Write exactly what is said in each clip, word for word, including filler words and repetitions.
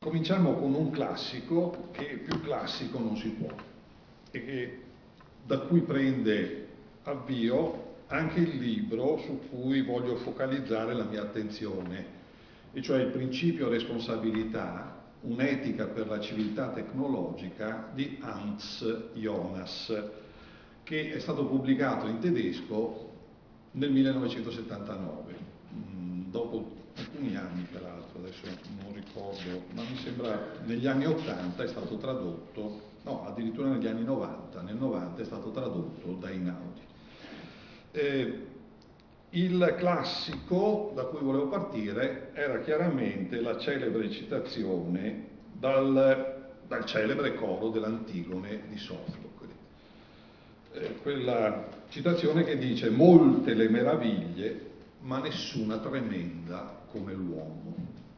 Cominciamo con un classico che più classico non si può e che, da cui prende avvio anche il libro su cui voglio focalizzare la mia attenzione, e cioè il principio responsabilità, un'etica per la civiltà tecnologica di Hans Jonas, che è stato pubblicato in tedesco nel millenovecentosettantanove, dopo alcuni anni peraltro, adesso non ricordo, ma mi sembra negli anni ottanta è stato tradotto, no, addirittura negli anni novanta, nel novanta è stato tradotto da Einaudi. Eh, il classico da cui volevo partire era chiaramente la celebre citazione dal, dal celebre coro dell'Antigone di Sofocle. Eh, quella citazione che dice: molte le meraviglie, ma nessuna tremenda come l'uomo.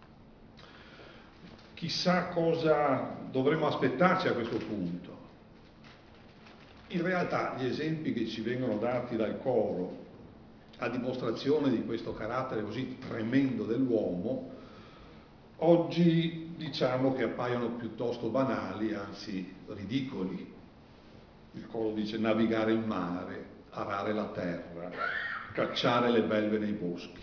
Chissà cosa dovremmo aspettarci a questo punto. In realtà gli esempi che ci vengono dati dal coro a dimostrazione di questo carattere così tremendo dell'uomo, oggi diciamo che appaiono piuttosto banali, anzi ridicoli. Il coro dice: navigare il mare, arare la terra, cacciare le belve nei boschi.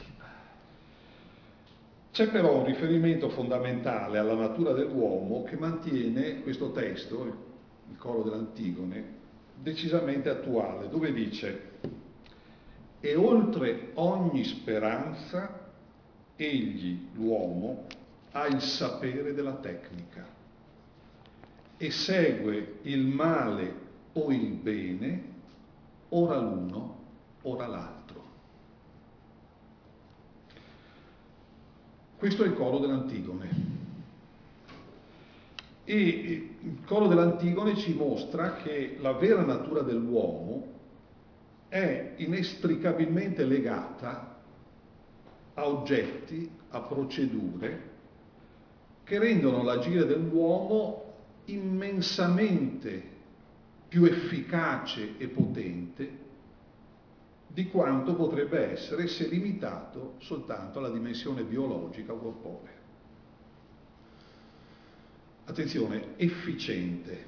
C'è però un riferimento fondamentale alla natura dell'uomo che mantiene questo testo, il coro dell'Antigone, decisamente attuale, dove dice: e oltre ogni speranza egli, l'uomo, ha il sapere della tecnica e segue il male o il bene, ora l'uno, ora l'altro. Questo è il coro dell'Antigone. E il coro dell'Antigone ci mostra che la vera natura dell'uomo è inestricabilmente legata a oggetti, a procedure che rendono l'agire dell'uomo immensamente più efficace e potente di quanto potrebbe essere se limitato soltanto alla dimensione biologica o corporea. Attenzione, efficiente.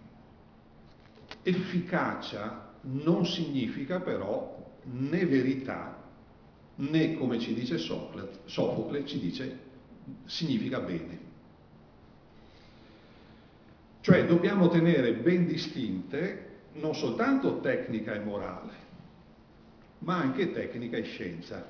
Efficacia non significa però né verità, né, come ci dice Sofocle, ci dice significa bene. Cioè dobbiamo tenere ben distinte non soltanto tecnica e morale, ma anche tecnica e scienza.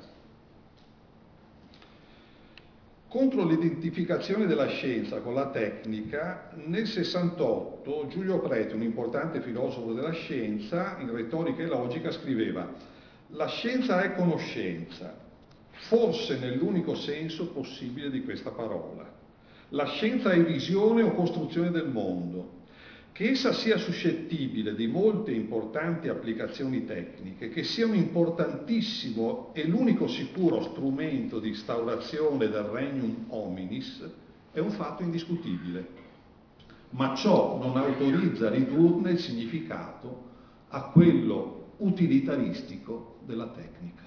Contro l'identificazione della scienza con la tecnica, nel sessantotto Giulio Preti, un importante filosofo della scienza, in Retorica e Logica scriveva: la scienza è conoscenza, forse nell'unico senso possibile di questa parola. La scienza è visione o costruzione del mondo. Che essa sia suscettibile di molte importanti applicazioni tecniche, che sia un importantissimo e l'unico sicuro strumento di instaurazione del regnum hominis, è un fatto indiscutibile. Ma ciò non autorizza a ridurne il significato a quello utilitaristico della tecnica.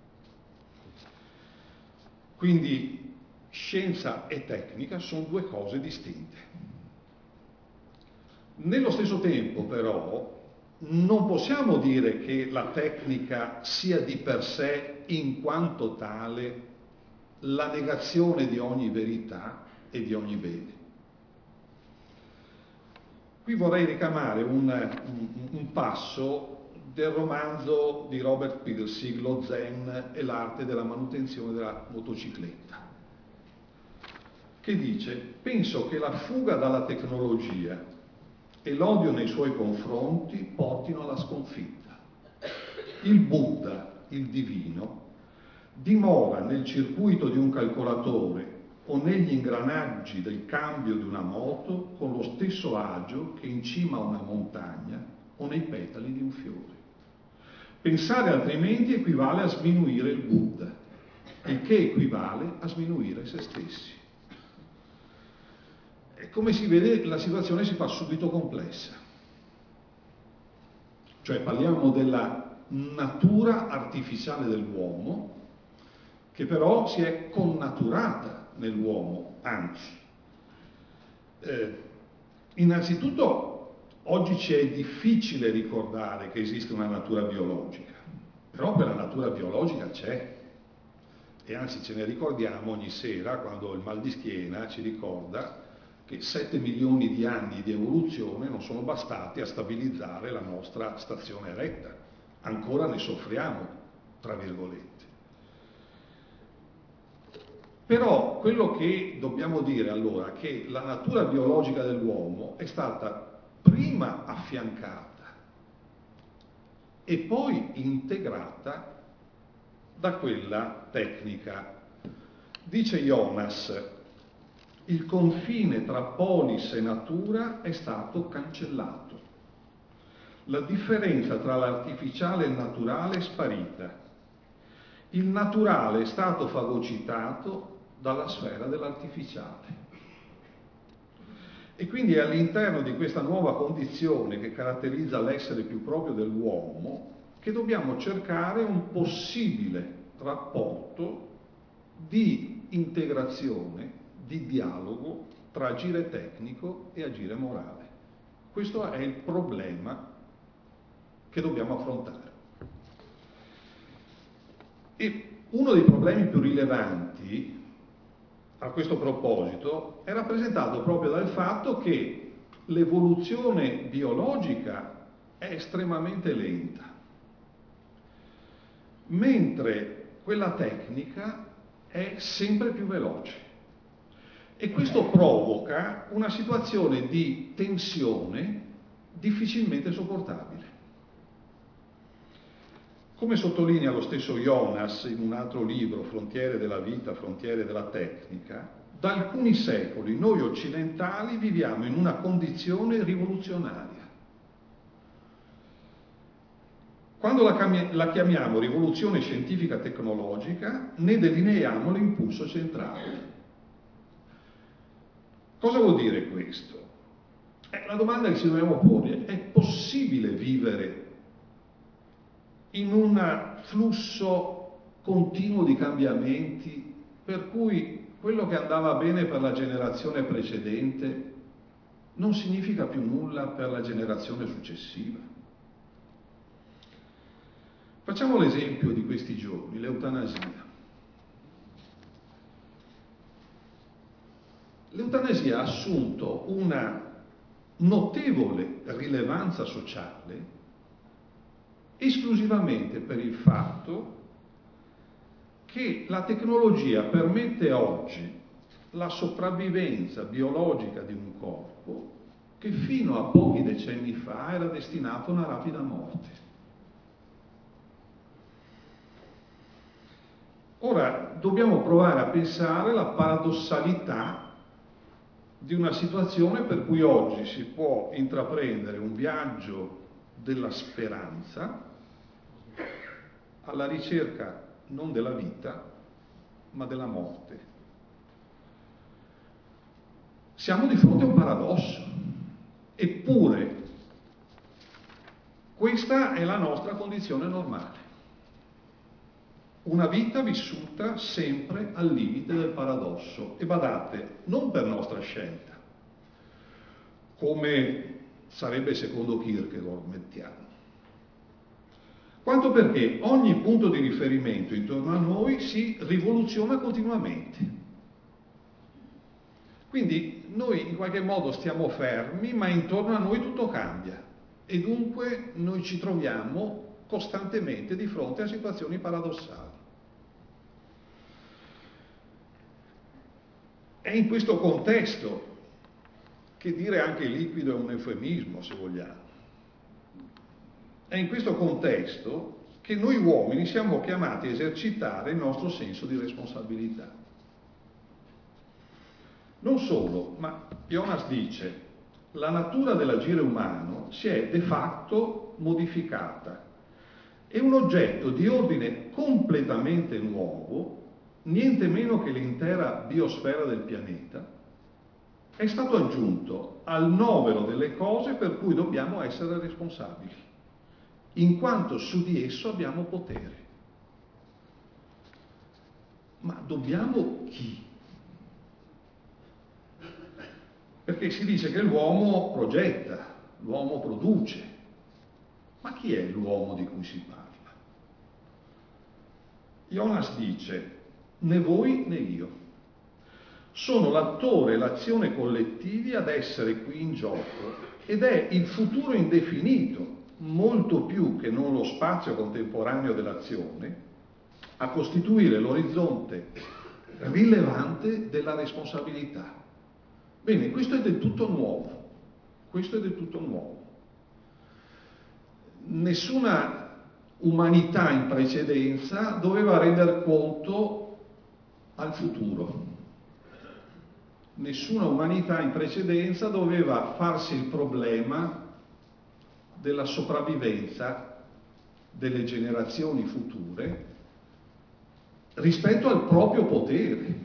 Quindi scienza e tecnica sono due cose distinte. Nello stesso tempo, però, non possiamo dire che la tecnica sia di per sé, in quanto tale, la negazione di ogni verità e di ogni bene. Qui vorrei ricamare un, un, un passo del romanzo di Robert Pirsig, Lo Zen e l'arte della manutenzione della motocicletta, che dice: penso che la fuga dalla tecnologia e l'odio nei suoi confronti portino alla sconfitta. Il Buddha, il divino, dimora nel circuito di un calcolatore o negli ingranaggi del cambio di una moto con lo stesso agio che in cima a una montagna o nei petali di un fiore. Pensare altrimenti equivale a sminuire il Buddha, il che equivale a sminuire se stessi. E come si vede, la situazione si fa subito complessa. Cioè parliamo della natura artificiale dell'uomo, che però si è connaturata nell'uomo, anzi, eh, innanzitutto oggi ci è difficile ricordare che esiste una natura biologica, però quella natura biologica c'è, e anzi ce ne ricordiamo ogni sera quando il mal di schiena ci ricorda che sette milioni di anni di evoluzione non sono bastati a stabilizzare la nostra stazione eretta, ancora ne soffriamo, tra virgolette. Però quello che dobbiamo dire allora è che la natura biologica dell'uomo è stata prima affiancata e poi integrata da quella tecnica. Dice Jonas: il confine tra polis e natura è stato cancellato. La differenza tra l'artificiale e il naturale è sparita. Il naturale è stato fagocitato dalla sfera dell'artificiale. E quindi è all'interno di questa nuova condizione che caratterizza l'essere più proprio dell'uomo che dobbiamo cercare un possibile rapporto di integrazione, di dialogo tra agire tecnico e agire morale. Questo è il problema che dobbiamo affrontare. E uno dei problemi più rilevanti a questo proposito è rappresentato proprio dal fatto che l'evoluzione biologica è estremamente lenta, mentre quella tecnica è sempre più veloce. E questo provoca una situazione di tensione difficilmente sopportabile. Come sottolinea lo stesso Jonas in un altro libro, Frontiere della vita, frontiere della tecnica, da alcuni secoli noi occidentali viviamo in una condizione rivoluzionaria. Quando la, la chiamiamo rivoluzione scientifica tecnologica, ne delineiamo l'impulso centrale. Cosa vuol dire questo? Eh, la domanda che ci dobbiamo porre: è possibile vivere in un flusso continuo di cambiamenti per cui quello che andava bene per la generazione precedente non significa più nulla per la generazione successiva? Facciamo l'esempio di questi giorni, l'eutanasia. L'eutanasia ha assunto una notevole rilevanza sociale esclusivamente per il fatto che la tecnologia permette oggi la sopravvivenza biologica di un corpo che fino a pochi decenni fa era destinato a una rapida morte. Ora dobbiamo provare a pensare la paradossalità di una situazione per cui oggi si può intraprendere un viaggio della speranza alla ricerca non della vita, ma della morte. Siamo di fronte a un paradosso, eppure questa è la nostra condizione normale. Una vita vissuta sempre al limite del paradosso, e badate, non per nostra scelta, come sarebbe secondo Kierkegaard mettiano, quanto perché ogni punto di riferimento intorno a noi si rivoluziona continuamente. Quindi noi in qualche modo stiamo fermi, ma intorno a noi tutto cambia e dunque noi ci troviamo costantemente di fronte a situazioni paradossali. È in questo contesto, che dire anche liquido è un eufemismo se vogliamo, è in questo contesto che noi uomini siamo chiamati a esercitare il nostro senso di responsabilità. Non solo, ma Jonas dice: la natura dell'agire umano si è de facto modificata e un oggetto di ordine completamente nuovo, niente meno che l'intera biosfera del pianeta, è stato aggiunto al novero delle cose per cui dobbiamo essere responsabili, in quanto su di esso abbiamo potere. Ma dobbiamo chi? Perché si dice che l'uomo progetta, l'uomo produce. Ma chi è l'uomo di cui si parla? Jonas dice: né voi né io. Sono l'attore e l'azione collettivi ad essere qui in gioco, ed è il futuro indefinito, molto più che non lo spazio contemporaneo dell'azione, a costituire l'orizzonte rilevante della responsabilità. Bene, questo è del tutto nuovo, questo è del tutto nuovo. Nessuna umanità in precedenza doveva rendere conto al futuro. Nessuna umanità in precedenza doveva farsi il problema della sopravvivenza delle generazioni future rispetto al proprio potere.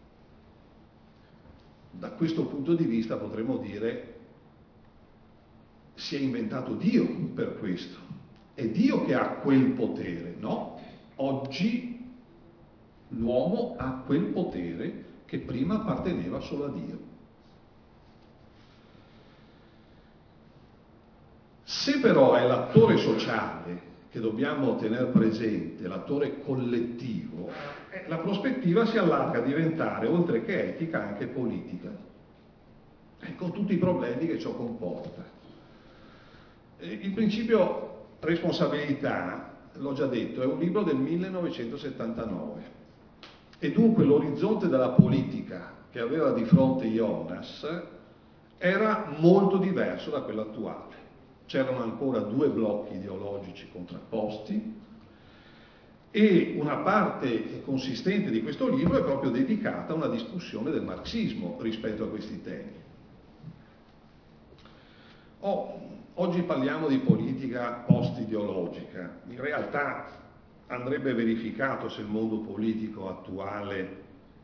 Da questo punto di vista potremmo dire si è inventato Dio per questo. È Dio che ha quel potere, no? Oggi l'uomo ha quel potere che prima apparteneva solo a Dio. Se però è l'attore sociale che dobbiamo tenere presente, l'attore collettivo, eh, la prospettiva si allarga a diventare, oltre che etica, anche politica, eh, con tutti i problemi che ciò comporta. Eh, il principio responsabilità, l'ho già detto, è un libro del millenovecentosettantanove e dunque l'orizzonte della politica che aveva di fronte Jonas era molto diverso da quello attuale. C'erano ancora due blocchi ideologici contrapposti e una parte consistente di questo libro è proprio dedicata a una discussione del marxismo rispetto a questi temi. Oh, oggi parliamo di politica post-ideologica. In realtà andrebbe verificato se il mondo politico attuale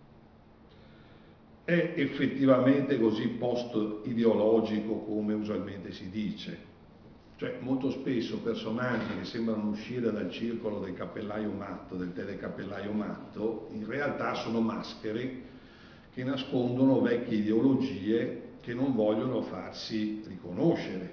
è effettivamente così post-ideologico come usualmente si dice. Cioè, molto spesso personaggi che sembrano uscire dal circolo del cappellaio matto, del telecappellaio matto, in realtà sono maschere che nascondono vecchie ideologie che non vogliono farsi riconoscere.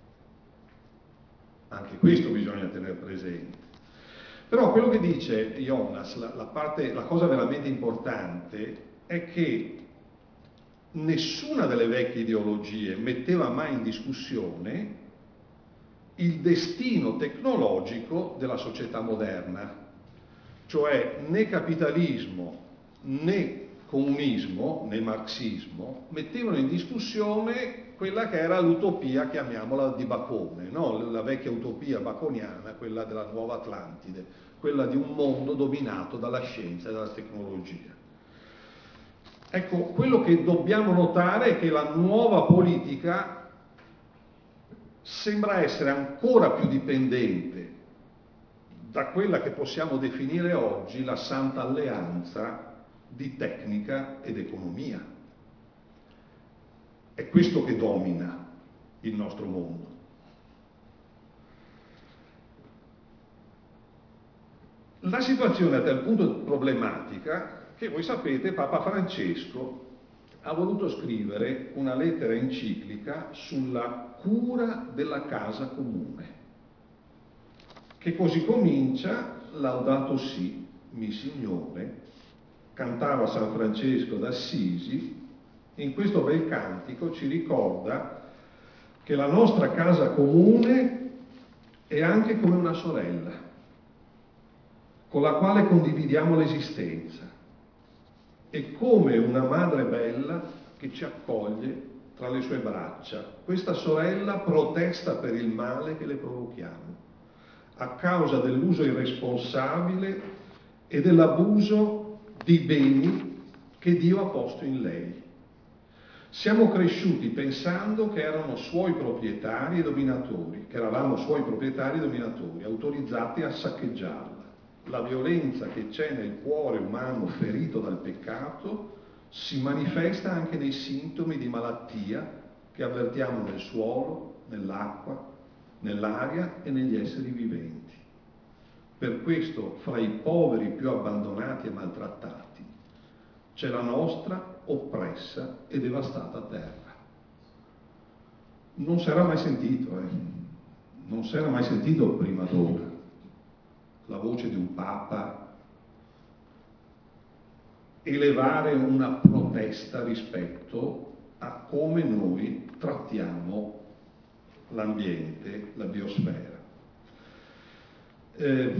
Anche questo bisogna tenere presente. Però quello che dice Jonas, la, la, parte, la cosa veramente importante, è che nessuna delle vecchie ideologie metteva mai in discussione il destino tecnologico della società moderna, cioè né capitalismo né comunismo né marxismo mettevano in discussione quella che era l'utopia, chiamiamola di Bacone, no? La vecchia utopia baconiana, quella della nuova Atlantide, quella di un mondo dominato dalla scienza e dalla tecnologia. Ecco, quello che dobbiamo notare è che la nuova politica sembra essere ancora più dipendente da quella che possiamo definire oggi la santa alleanza di tecnica ed economia. È questo che domina il nostro mondo. La situazione è a tal punto problematica che, voi sapete, Papa Francesco ha voluto scrivere una lettera enciclica sulla cura della casa comune, che così comincia: Laudato si, mi Signore, cantava San Francesco d'Assisi. In questo bel cantico ci ricorda che la nostra casa comune è anche come una sorella, con la quale condividiamo l'esistenza, è come una madre bella che ci accoglie tra le sue braccia. Questa sorella protesta per il male che le provochiamo, a causa dell'uso irresponsabile e dell'abuso di beni che Dio ha posto in lei. Siamo cresciuti pensando che erano suoi proprietari e dominatori, che eravamo suoi proprietari e dominatori, autorizzati a saccheggiarla. La violenza che c'è nel cuore umano ferito dal peccato si manifesta anche nei sintomi di malattia che avvertiamo nel suolo, nell'acqua, nell'aria e negli esseri viventi. Per questo, fra i poveri più abbandonati e maltrattati, c'è la nostra oppressa e devastata terra. non si era mai sentito, eh. non si era mai sentito prima d'ora la voce di un Papa elevare una protesta rispetto a come noi trattiamo l'ambiente, la biosfera. Eh,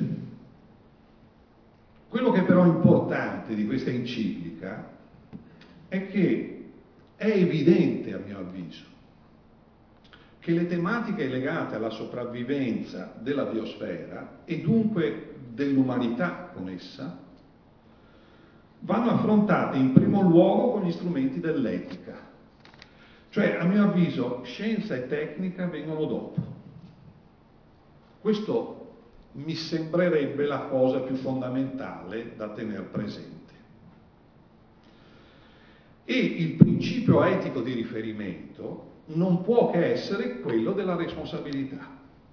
quello che però è importante di questa enciclica è che è evidente, a mio avviso, che le tematiche legate alla sopravvivenza della biosfera e dunque dell'umanità con essa vanno affrontate in primo luogo con gli strumenti dell'etica. Cioè, a mio avviso, scienza e tecnica vengono dopo. Questo mi sembrerebbe la cosa più fondamentale da tenere presente. E il principio etico di riferimento non può che essere quello della responsabilità.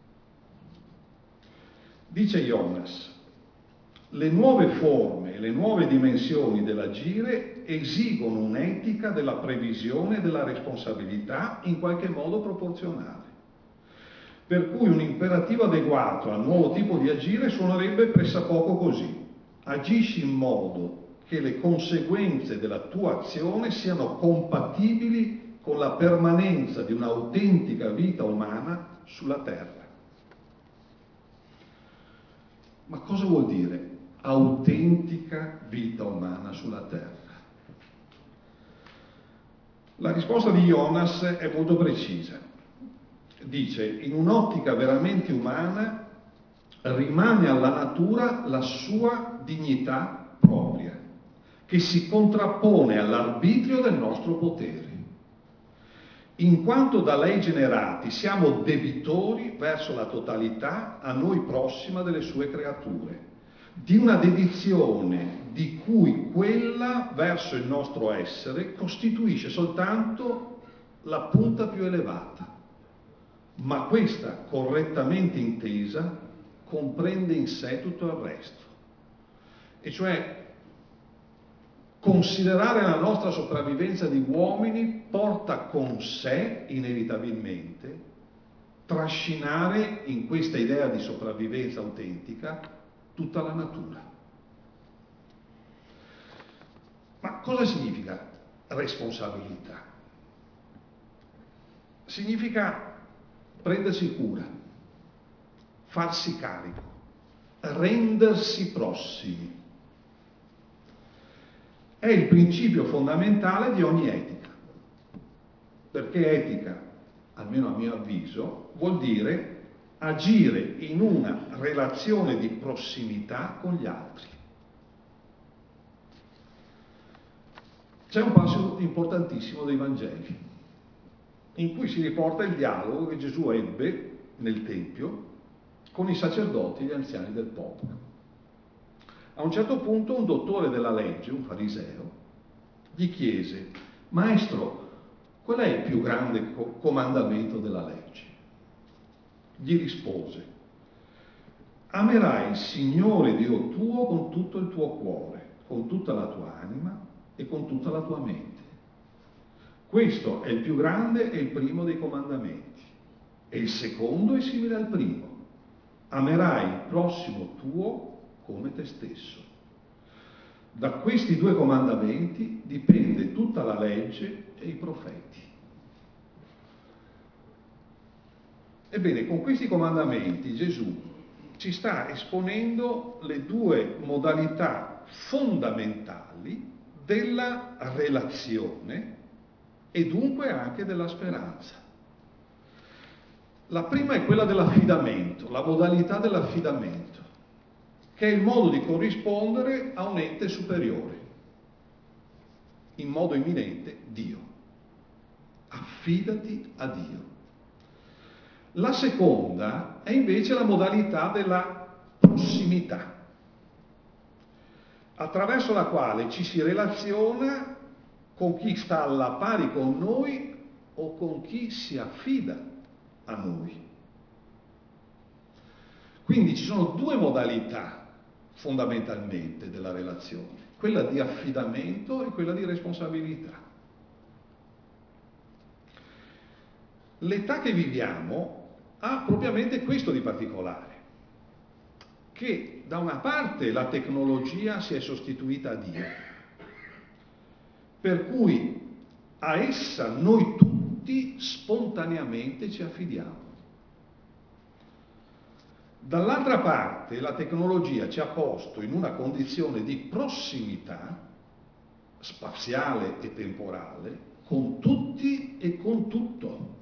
Dice Jonas, le nuove forme e le nuove dimensioni dell'agire esigono un'etica della previsione e della responsabilità in qualche modo proporzionale. Per cui un imperativo adeguato al nuovo tipo di agire suonerebbe pressappoco così: agisci in modo che le conseguenze della tua azione siano compatibili con la permanenza di un'autentica vita umana sulla Terra. Ma cosa vuol dire autentica vita umana sulla Terra? La risposta di Jonas è molto precisa. Dice, in un'ottica veramente umana rimane alla natura la sua dignità propria, che si contrappone all'arbitrio del nostro potere. In quanto da lei generati siamo debitori verso la totalità a noi prossima delle sue creature, di una dedizione di cui quella verso il nostro essere costituisce soltanto la punta più elevata, ma questa, correttamente intesa, comprende in sé tutto il resto. E cioè, considerare la nostra sopravvivenza di uomini porta con sé, inevitabilmente, trascinare in questa idea di sopravvivenza autentica tutta la natura. Ma cosa significa responsabilità? Significa prendersi cura, farsi carico, rendersi prossimi. È il principio fondamentale di ogni etica, perché etica, almeno a mio avviso, vuol dire agire in una relazione di prossimità con gli altri. C'è un passo importantissimo dei Vangeli, in cui si riporta il dialogo che Gesù ebbe nel Tempio con i sacerdoti e gli anziani del popolo. A un certo punto un dottore della legge, un fariseo, gli chiese: Maestro, qual è il più grande co- comandamento della legge? Gli rispose: amerai il Signore Dio tuo con tutto il tuo cuore, con tutta la tua anima e con tutta la tua mente. Questo è il più grande e il primo dei comandamenti. E il secondo è simile al primo: amerai il prossimo tuo come te stesso. Da questi due comandamenti dipende tutta la legge e i profeti. Ebbene, con questi comandamenti Gesù ci sta esponendo le due modalità fondamentali della relazione e dunque anche della speranza. La prima è quella dell'affidamento, la modalità dell'affidamento, che è il modo di corrispondere a un ente superiore, in modo imminente Dio. Affidati a Dio. La seconda è invece la modalità della prossimità, attraverso la quale ci si relaziona con chi sta alla pari con noi o con chi si affida a noi. Quindi ci sono due modalità fondamentalmente della relazione, quella di affidamento e quella di responsabilità. l'età che viviamo ha propriamente questo di particolare, che da una parte la tecnologia si è sostituita a Dio, per cui a essa noi tutti spontaneamente ci affidiamo. Dall'altra parte la tecnologia ci ha posto in una condizione di prossimità spaziale e temporale con tutti e con tutto.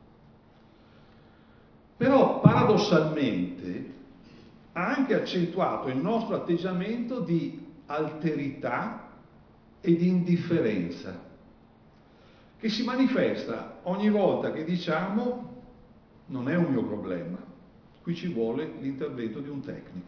Però paradossalmente ha anche accentuato il nostro atteggiamento di alterità e di indifferenza, che si manifesta ogni volta che diciamo non è un mio problema, qui ci vuole l'intervento di un tecnico.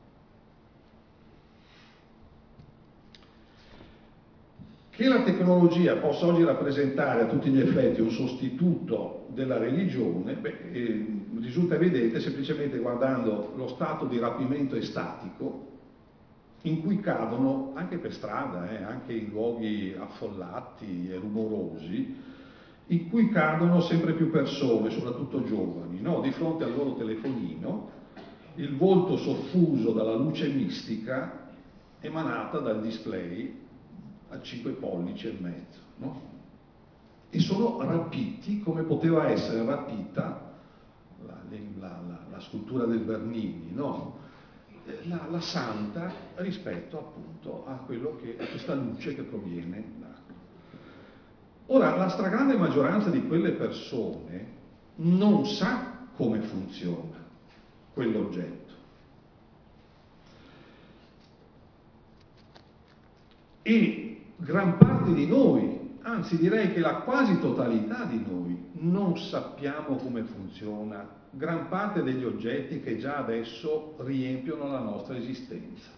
Che la tecnologia possa oggi rappresentare a tutti gli effetti un sostituto della religione, beh, eh, risulta evidente semplicemente guardando lo stato di rapimento estatico in cui cadono, anche per strada, eh, anche in luoghi affollati e rumorosi, in cui cadono sempre più persone, soprattutto giovani, no? Di fronte al loro telefonino, il volto soffuso dalla luce mistica emanata dal display a cinque pollici e mezzo, no? E sono rapiti come poteva essere rapita la, la, la, la scultura del Bernini, no? La, la santa rispetto appunto a quello che a questa luce che proviene da. Ora, la stragrande maggioranza di quelle persone non sa come funziona quell'oggetto e gran parte di noi, anzi direi che la quasi totalità di noi, non sappiamo come funziona gran parte degli oggetti che già adesso riempiono la nostra esistenza.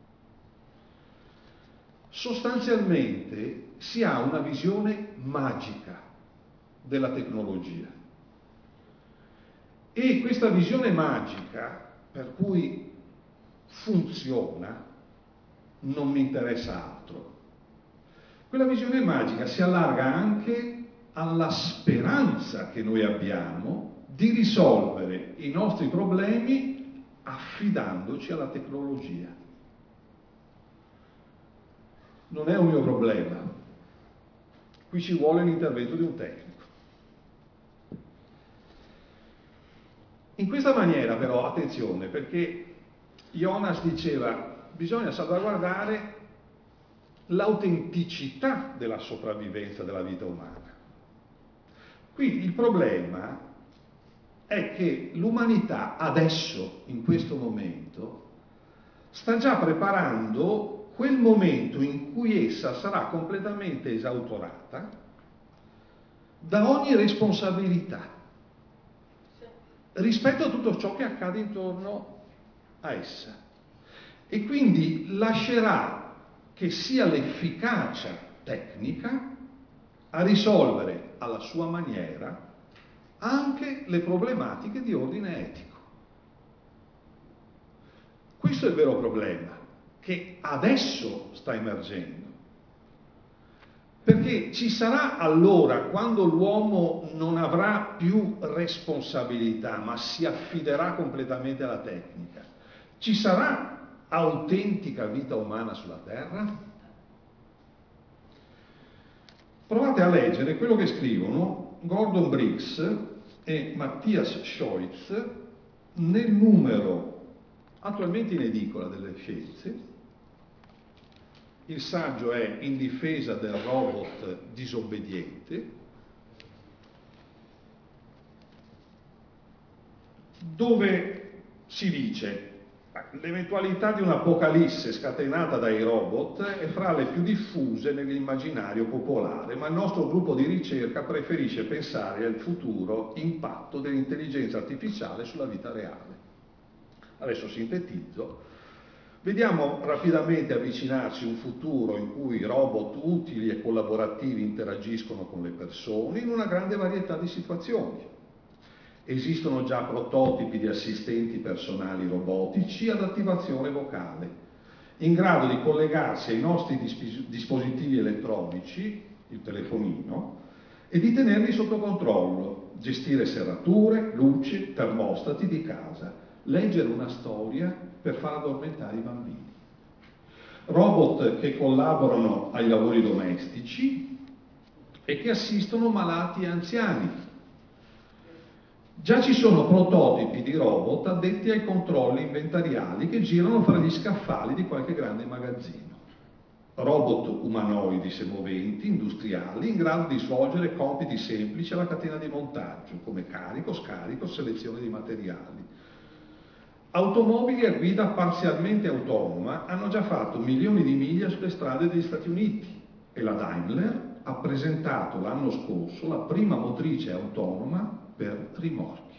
Sostanzialmente si ha una visione magica della tecnologia e questa visione magica, per cui funziona, non mi interessa altro. Quella visione magica si allarga anche alla speranza che noi abbiamo di risolvere i nostri problemi affidandoci alla tecnologia. Non è un mio problema, qui ci vuole l'intervento di un tecnico. In questa maniera però, attenzione, perché Jonas diceva bisogna salvaguardare l'autenticità della sopravvivenza della vita umana. Qui il problema è che l'umanità adesso, in questo momento, sta già preparando quel momento in cui essa sarà completamente esautorata da ogni responsabilità rispetto a tutto ciò che accade intorno a essa. E quindi lascerà che sia l'efficacia tecnica a risolvere alla sua maniera anche le problematiche di ordine etico. Questo è il vero problema che adesso sta emergendo, perché ci sarà allora, quando l'uomo non avrà più responsabilità ma si affiderà completamente alla tecnica, ci sarà autentica vita umana sulla Terra? Provate a leggere quello che scrivono Gordon Briggs e Matthias Scheutz nel numero attualmente in edicola delle Scienze. Il saggio è In difesa del robot disobbediente, dove si dice: l'eventualità di un'apocalisse scatenata dai robot è fra le più diffuse nell'immaginario popolare, ma il nostro gruppo di ricerca preferisce pensare al futuro impatto dell'intelligenza artificiale sulla vita reale. Adesso sintetizzo. Vediamo rapidamente avvicinarsi un futuro in cui robot utili e collaborativi interagiscono con le persone in una grande varietà di situazioni. Esistono già prototipi di assistenti personali robotici ad attivazione vocale, in grado di collegarsi ai nostri dispositivi elettronici, il telefonino, e di tenerli sotto controllo, gestire serrature, luci, termostati di casa, leggere una storia per far addormentare i bambini. Robot che collaborano ai lavori domestici e che assistono malati e anziani. Già ci sono prototipi di robot addetti ai controlli inventariali che girano fra gli scaffali di qualche grande magazzino. Robot umanoidi semoventi, industriali, in grado di svolgere compiti semplici alla catena di montaggio, come carico, scarico, selezione di materiali. Automobili a guida parzialmente autonoma hanno già fatto milioni di miglia sulle strade degli Stati Uniti e la Daimler ha presentato l'anno scorso la prima motrice autonoma per rimorchi.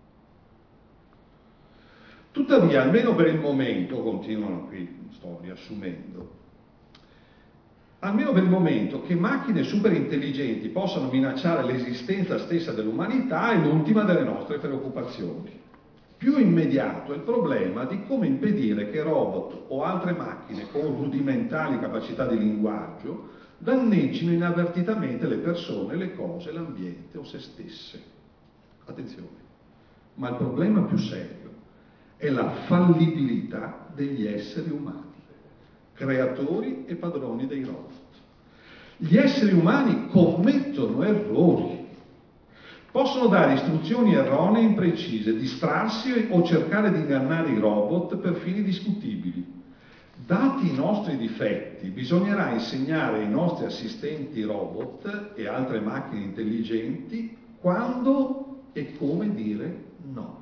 Tuttavia, almeno per il momento, continuano qui, sto riassumendo, almeno per il momento che macchine super intelligenti possano minacciare l'esistenza stessa dell'umanità è l'ultima delle nostre preoccupazioni. Più immediato è il problema di come impedire che robot o altre macchine con rudimentali capacità di linguaggio danneggino inavvertitamente le persone, le cose, l'ambiente o se stesse. Attenzione, ma il problema più serio è la fallibilità degli esseri umani, creatori e padroni dei robot. Gli esseri umani commettono errori, possono dare istruzioni erronee e imprecise, distrarsi o cercare di ingannare i robot per fini discutibili. Dati i nostri difetti, bisognerà insegnare ai nostri assistenti robot e altre macchine intelligenti quando e come dire no.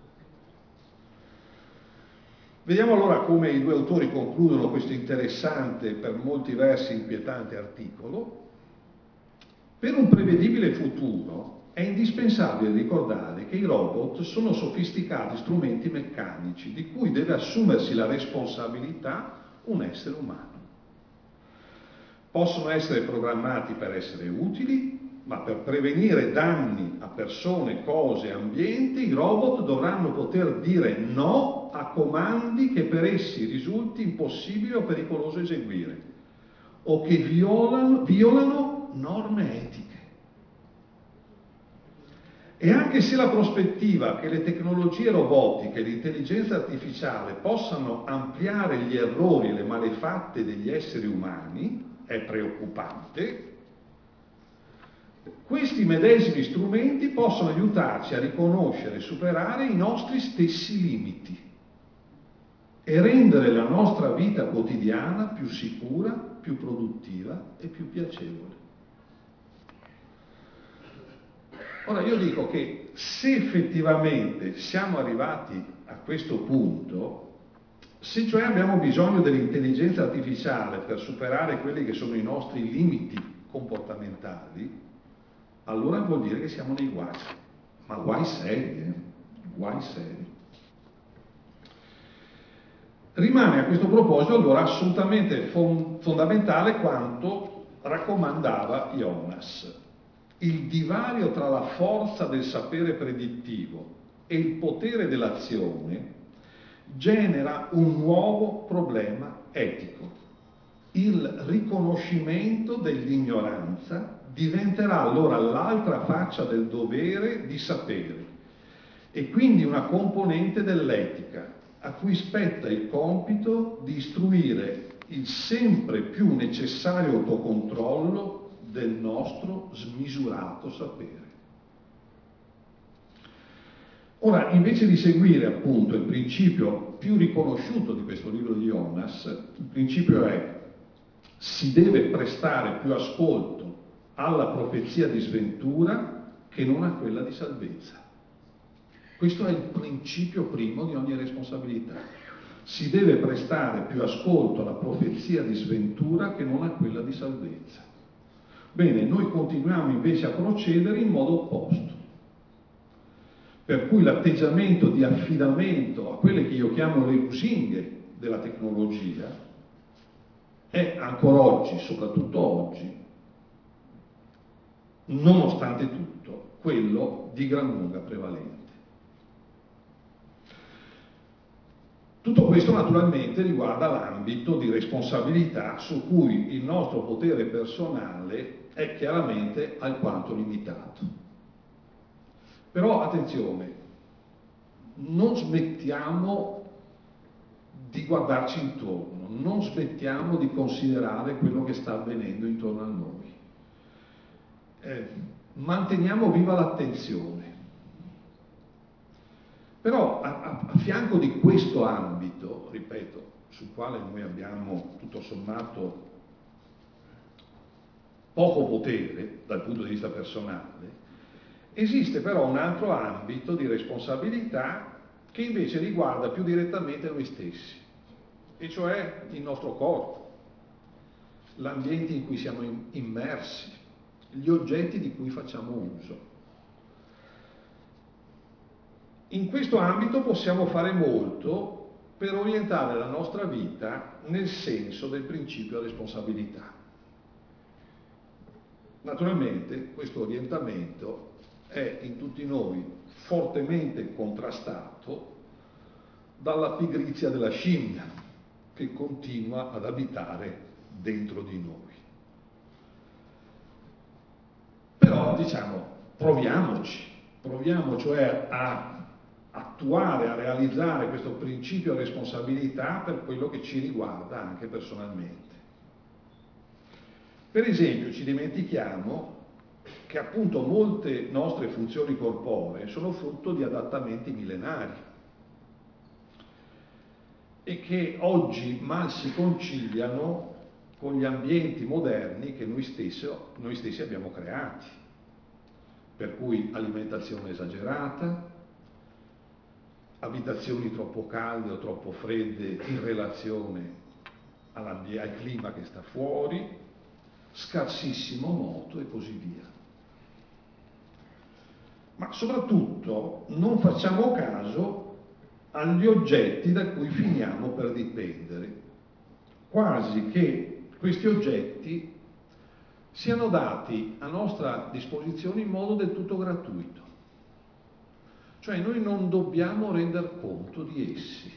Vediamo allora come i due autori concludono questo interessante, per molti versi inquietante articolo. Per un prevedibile futuro è indispensabile ricordare che i robot sono sofisticati strumenti meccanici di cui deve assumersi la responsabilità un essere umano. Possono essere programmati per essere utili, ma per prevenire danni a persone, cose e ambienti, i robot dovranno poter dire no a comandi che per essi risulti impossibile o pericoloso eseguire, o che violano, violano norme etiche. E anche se la prospettiva che le tecnologie robotiche e l'intelligenza artificiale possano ampliare gli errori e le malefatte degli esseri umani è preoccupante, questi medesimi strumenti possono aiutarci a riconoscere e superare i nostri stessi limiti e rendere la nostra vita quotidiana più sicura, più produttiva e più piacevole. Ora io dico che se effettivamente siamo arrivati a questo punto, se cioè abbiamo bisogno dell'intelligenza artificiale per superare quelli che sono i nostri limiti comportamentali, allora vuol dire che siamo nei guai, ma guai seri, eh? Guai seri. Rimane a questo proposito allora assolutamente fondamentale quanto raccomandava Jonas. Il divario tra la forza del sapere predittivo e il potere dell'azione genera un nuovo problema etico. Il riconoscimento dell'ignoranza diventerà allora l'altra faccia del dovere di sapere e quindi una componente dell'etica a cui spetta il compito di istruire il sempre più necessario autocontrollo del nostro smisurato sapere. Ora, invece di seguire appunto il principio più riconosciuto di questo libro di Jonas, il principio è: si deve prestare più ascolto alla profezia di sventura che non a quella di salvezza. Questo è il principio primo di ogni responsabilità. Si deve prestare più ascolto alla profezia di sventura che non a quella di salvezza. Bene, noi continuiamo invece a procedere in modo opposto, per cui l'atteggiamento di affidamento a quelle che io chiamo le lusinghe della tecnologia è ancora oggi, soprattutto oggi, nonostante tutto, quello di gran lunga prevalente. Tutto questo naturalmente riguarda l'ambito di responsabilità su cui il nostro potere personale è chiaramente alquanto limitato. Però attenzione, non smettiamo di guardarci intorno, non smettiamo di considerare quello che sta avvenendo intorno a noi. Eh, manteniamo viva l'attenzione. Però a, a, a fianco di questo ambito, ripeto, sul quale noi abbiamo tutto sommato poco potere dal punto di vista personale, esiste però un altro ambito di responsabilità che invece riguarda più direttamente noi stessi, e cioè il nostro corpo, l'ambiente in cui siamo immersi, gli oggetti di cui facciamo uso. In questo ambito possiamo fare molto per orientare la nostra vita nel senso del principio responsabilità. Naturalmente questo orientamento è in tutti noi fortemente contrastato dalla pigrizia della scimmia che continua ad abitare dentro di noi. Però diciamo, proviamoci, proviamo cioè a attuare, a realizzare questo principio di responsabilità per quello che ci riguarda anche personalmente. Per esempio, ci dimentichiamo che appunto molte nostre funzioni corporee sono frutto di adattamenti millenari e che oggi mal si conciliano con gli ambienti moderni che noi, stesso, noi stessi abbiamo creati, per cui alimentazione esagerata, abitazioni troppo calde o troppo fredde in relazione al clima che sta fuori, scarsissimo moto e così via. Ma soprattutto non facciamo caso agli oggetti da cui finiamo per dipendere, quasi che questi oggetti siano dati a nostra disposizione in modo del tutto gratuito. Cioè noi non dobbiamo render conto di essi.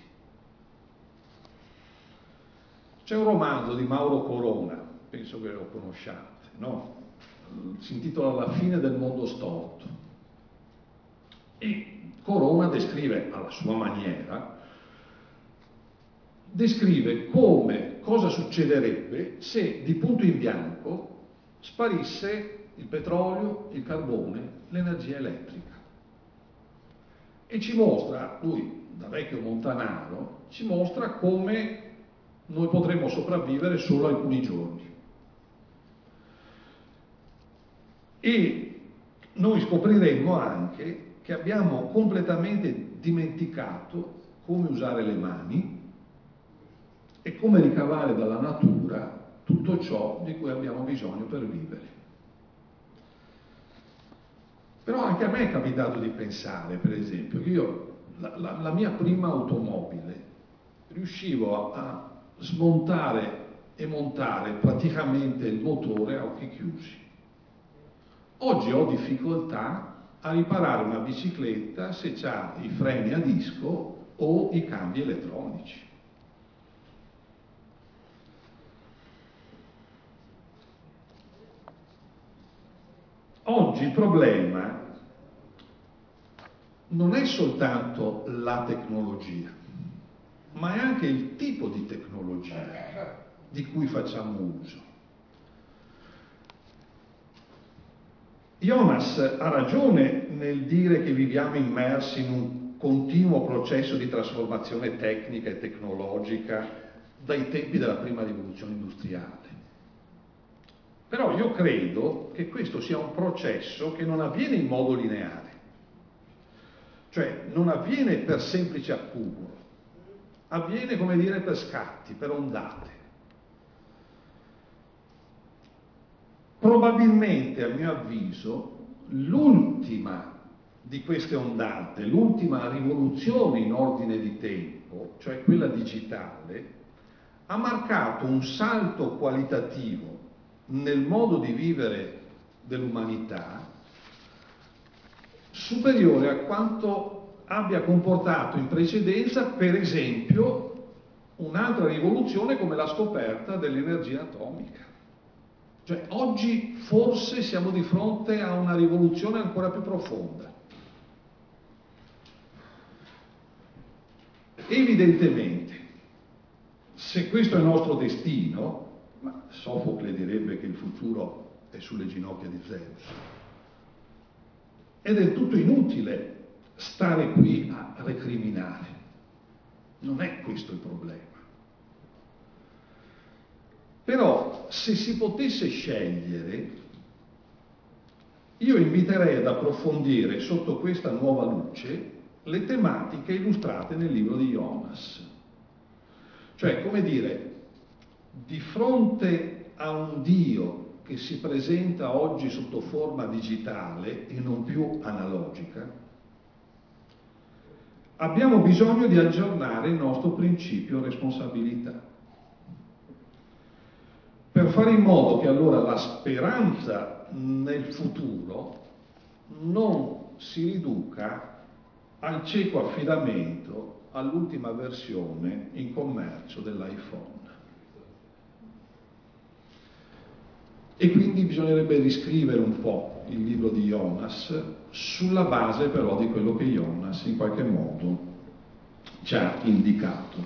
C'è un romanzo di Mauro Corona, penso che lo conosciate, no? Si intitola La fine del mondo storto. E Corona descrive, alla sua maniera, descrive come, cosa succederebbe se di punto in bianco sparisse il petrolio, il carbone, l'energia elettrica. E ci mostra, lui da vecchio montanaro, ci mostra come noi potremmo sopravvivere solo alcuni giorni. E noi scopriremmo anche che abbiamo completamente dimenticato come usare le mani e come ricavare dalla natura tutto ciò di cui abbiamo bisogno per vivere. Però anche a me è capitato di pensare, per esempio, che io, la, la, la mia prima automobile, riuscivo a, a smontare e montare praticamente il motore a occhi chiusi. Oggi ho difficoltà a riparare una bicicletta se ha i freni a disco o i cambi elettronici. Oggi il problema non è soltanto la tecnologia, ma è anche il tipo di tecnologia di cui facciamo uso. Jonas ha ragione nel dire che viviamo immersi in un continuo processo di trasformazione tecnica e tecnologica dai tempi della prima rivoluzione industriale. Però io credo che questo sia un processo che non avviene in modo lineare, cioè non avviene per semplice accumulo, avviene, come dire, per scatti, per ondate. Probabilmente, a mio avviso, l'ultima di queste ondate, l'ultima rivoluzione in ordine di tempo, cioè quella digitale, ha marcato un salto qualitativo nel modo di vivere dell'umanità superiore a quanto abbia comportato in precedenza, per esempio, un'altra rivoluzione come la scoperta dell'energia atomica. Cioè, oggi forse siamo di fronte a una rivoluzione ancora più profonda, Evidentemente, se questo è il nostro destino, ma Sofocle direbbe che il futuro è sulle ginocchia di Zeus, è del tutto inutile stare qui a recriminare. Non è questo il problema. Però, se si potesse scegliere, io inviterei ad approfondire sotto questa nuova luce le tematiche illustrate nel libro di Jonas. Cioè, come dire, di fronte a un Dio che si presenta oggi sotto forma digitale e non più analogica, abbiamo bisogno di aggiornare il nostro principio responsabilità, per fare in modo che allora la speranza nel futuro non si riduca al cieco affidamento all'ultima versione in commercio dell'iPhone. E quindi bisognerebbe riscrivere un po' il libro di Jonas sulla base però di quello che Jonas in qualche modo ci ha indicato.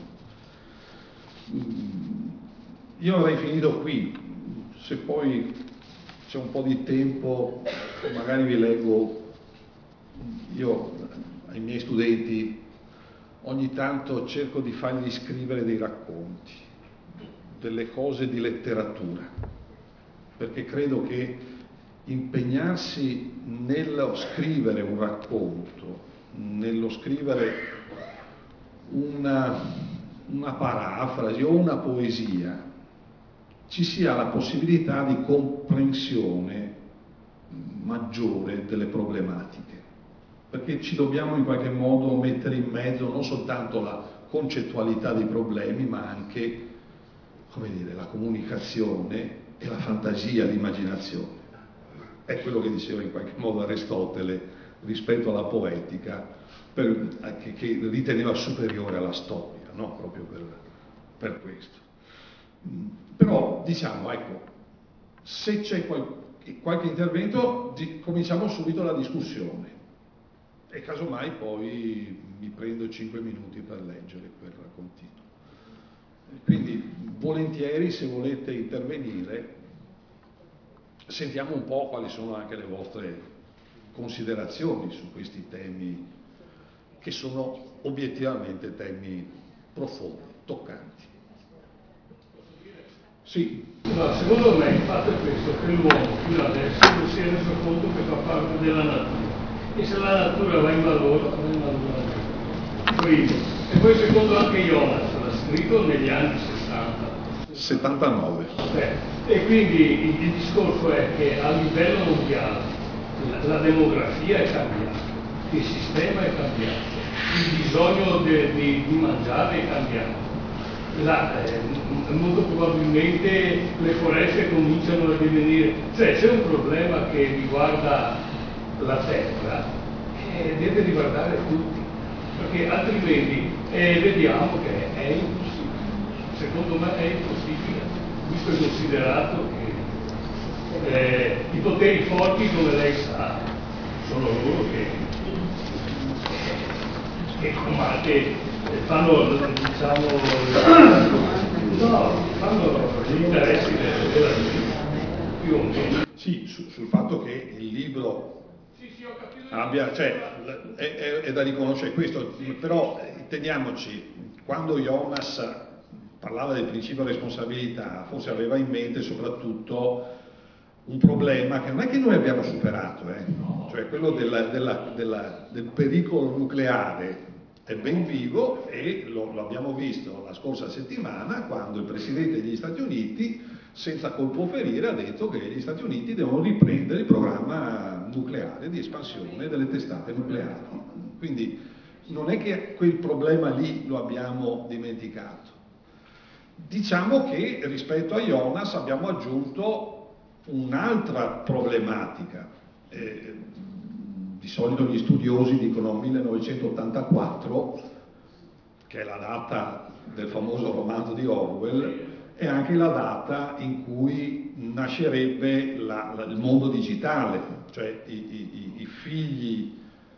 Io avrei finito qui, se poi c'è un po' di tempo magari vi leggo. Io ai miei studenti ogni tanto cerco di fargli scrivere dei racconti, delle cose di letteratura, perché credo che impegnarsi nello scrivere un racconto, nello scrivere una, una parafrasi o una poesia, ci sia la possibilità di comprensione maggiore delle problematiche, perché ci dobbiamo in qualche modo mettere in mezzo non soltanto la concettualità dei problemi, ma anche, come dire, la comunicazione e la fantasia, l'immaginazione. È quello che diceva in qualche modo Aristotele rispetto alla poetica, per, che, che riteneva superiore alla storia, no? Proprio per, per questo. Però diciamo, ecco, se c'è qualche, qualche intervento, di, cominciamo subito la discussione e casomai poi mi prendo cinque minuti per leggere quel raccontino. Quindi volentieri, se volete intervenire, sentiamo un po' quali sono anche le vostre considerazioni su questi temi che sono obiettivamente temi profondi, toccanti. Sì. No, secondo me il fatto è questo, che l'uomo fino adesso non si è reso conto che fa parte della natura, e se la natura va in valore, va in valore. Primo. E poi secondo anche Jonas l'ha scritto negli anni sessanta. settantanove. Beh, e quindi il, il discorso è che a livello mondiale la, la demografia è cambiata, il sistema è cambiato, il bisogno de, di, di mangiare è cambiato. La, eh, molto probabilmente le foreste cominciano a divenire, cioè c'è un problema che riguarda la terra che deve riguardare tutti, perché altrimenti eh, vediamo che è impossibile, secondo me è impossibile, visto e considerato che eh, i poteri forti, come lei sa, sono loro che, che comandano, fanno, diciamo, no, fanno gli interessi della gente, più o meno. Sì, su, sul fatto che il libro sì, sì, ho capito. abbia, cioè, è, è, è da riconoscere questo, sì, però intendiamoci, quando Jonas parlava del principio di responsabilità, forse aveva in mente soprattutto un problema che non è che noi abbiamo superato, eh? Cioè quello della, della, della, del pericolo nucleare è ben vivo, e lo, lo abbiamo visto la scorsa settimana quando il Presidente degli Stati Uniti, senza colpo ferire, ha detto che gli Stati Uniti devono riprendere il programma nucleare di espansione delle testate nucleari. Quindi non è che quel problema lì lo abbiamo dimenticato. Diciamo che rispetto a Jonas abbiamo aggiunto un'altra problematica. Eh, Di solito gli studiosi dicono millenovecentottantaquattro, che è la data del famoso romanzo di Orwell, è anche la data in cui nascerebbe la, la, il mondo digitale, cioè i, i, i figli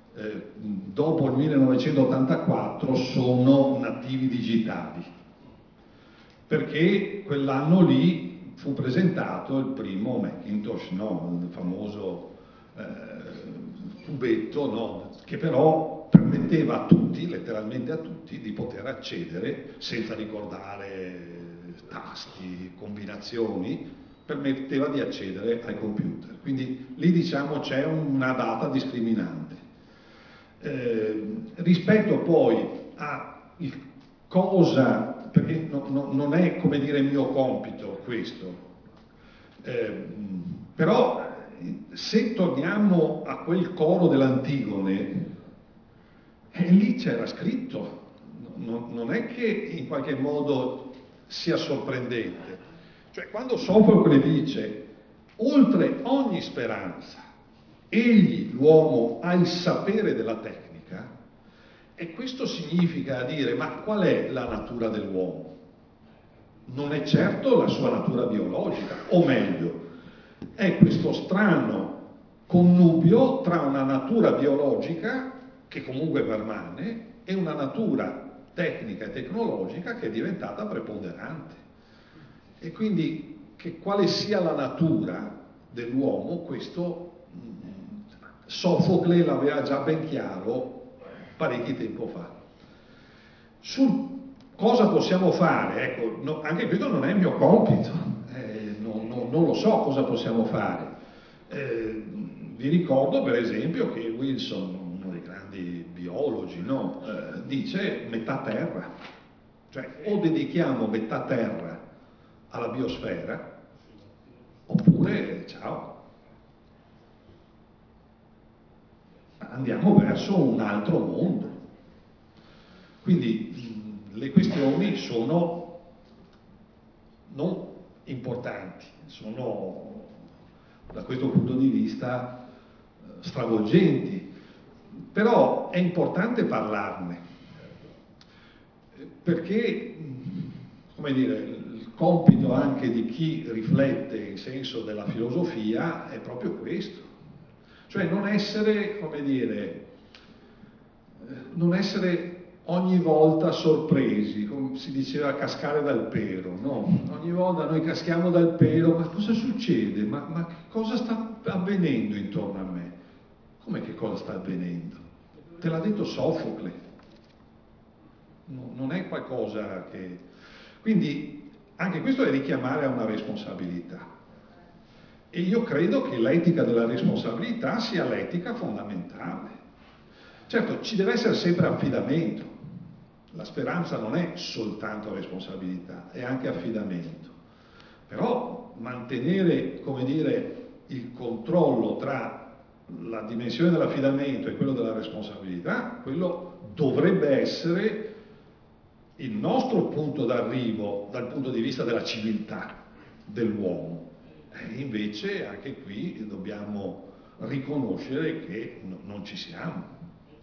eh, dopo il millenovecentottantaquattro sono nativi digitali, perché quell'anno lì fu presentato il primo Macintosh, no? Il famoso eh, cubetto, no? Che però permetteva a tutti, letteralmente a tutti, di poter accedere senza ricordare tasti, combinazioni, permetteva di accedere ai computer. Quindi lì diciamo c'è una data discriminante. Eh, rispetto poi a il cosa, perché no, no, non è, come dire, mio compito questo, eh, però se torniamo a quel coro dell'Antigone, eh, lì c'era scritto, no, non è che in qualche modo sia sorprendente. Cioè, quando Sofocle dice oltre ogni speranza egli, l'uomo, ha il sapere della tecnica, e questo significa dire, ma qual è la natura dell'uomo? Non è certo la sua natura biologica, o meglio, è questo strano connubio tra una natura biologica, che comunque permane, e una natura tecnica e tecnologica che è diventata preponderante. E quindi che quale sia la natura dell'uomo, questo mh, Sofocle l'aveva già ben chiaro parecchio tempo fa. Su cosa possiamo fare? Ecco, no, anche questo non è il mio compito, eh, non, non, non lo so cosa possiamo fare. Eh, vi ricordo per esempio che Wilson, uno dei grandi biologi, no, eh, dice metà terra, cioè o dedichiamo metà terra alla biosfera oppure ciao, andiamo verso un altro mondo. Quindi mh, le questioni sono non importanti, sono da questo punto di vista stravolgenti, però è importante parlarne, perché, come dire, il compito anche di chi riflette in senso della filosofia è proprio questo, cioè non essere, come dire, non essere ogni volta sorpresi, come si diceva cascare dal pero, no? Ogni volta noi caschiamo dal pero, ma cosa succede? Ma, ma che cosa sta avvenendo intorno a me? Come che cosa sta avvenendo? Te l'ha detto Sofocle, no, non è qualcosa che... Quindi anche questo è richiamare a una responsabilità. E io credo che l'etica della responsabilità sia l'etica fondamentale. Certo, ci deve essere sempre affidamento. La speranza non è soltanto responsabilità, è anche affidamento. Però mantenere, come dire, il controllo tra la dimensione dell'affidamento e quello della responsabilità, quello dovrebbe essere il nostro punto d'arrivo dal punto di vista della civiltà dell'uomo. E invece anche qui dobbiamo riconoscere che no, non ci siamo.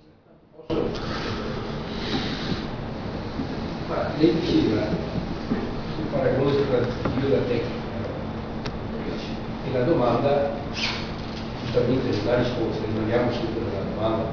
Ma lei diceva il paragone tra Dio e la tecnica, e la domanda giustamente non dà risposta, rimaniamo sempre nella domanda,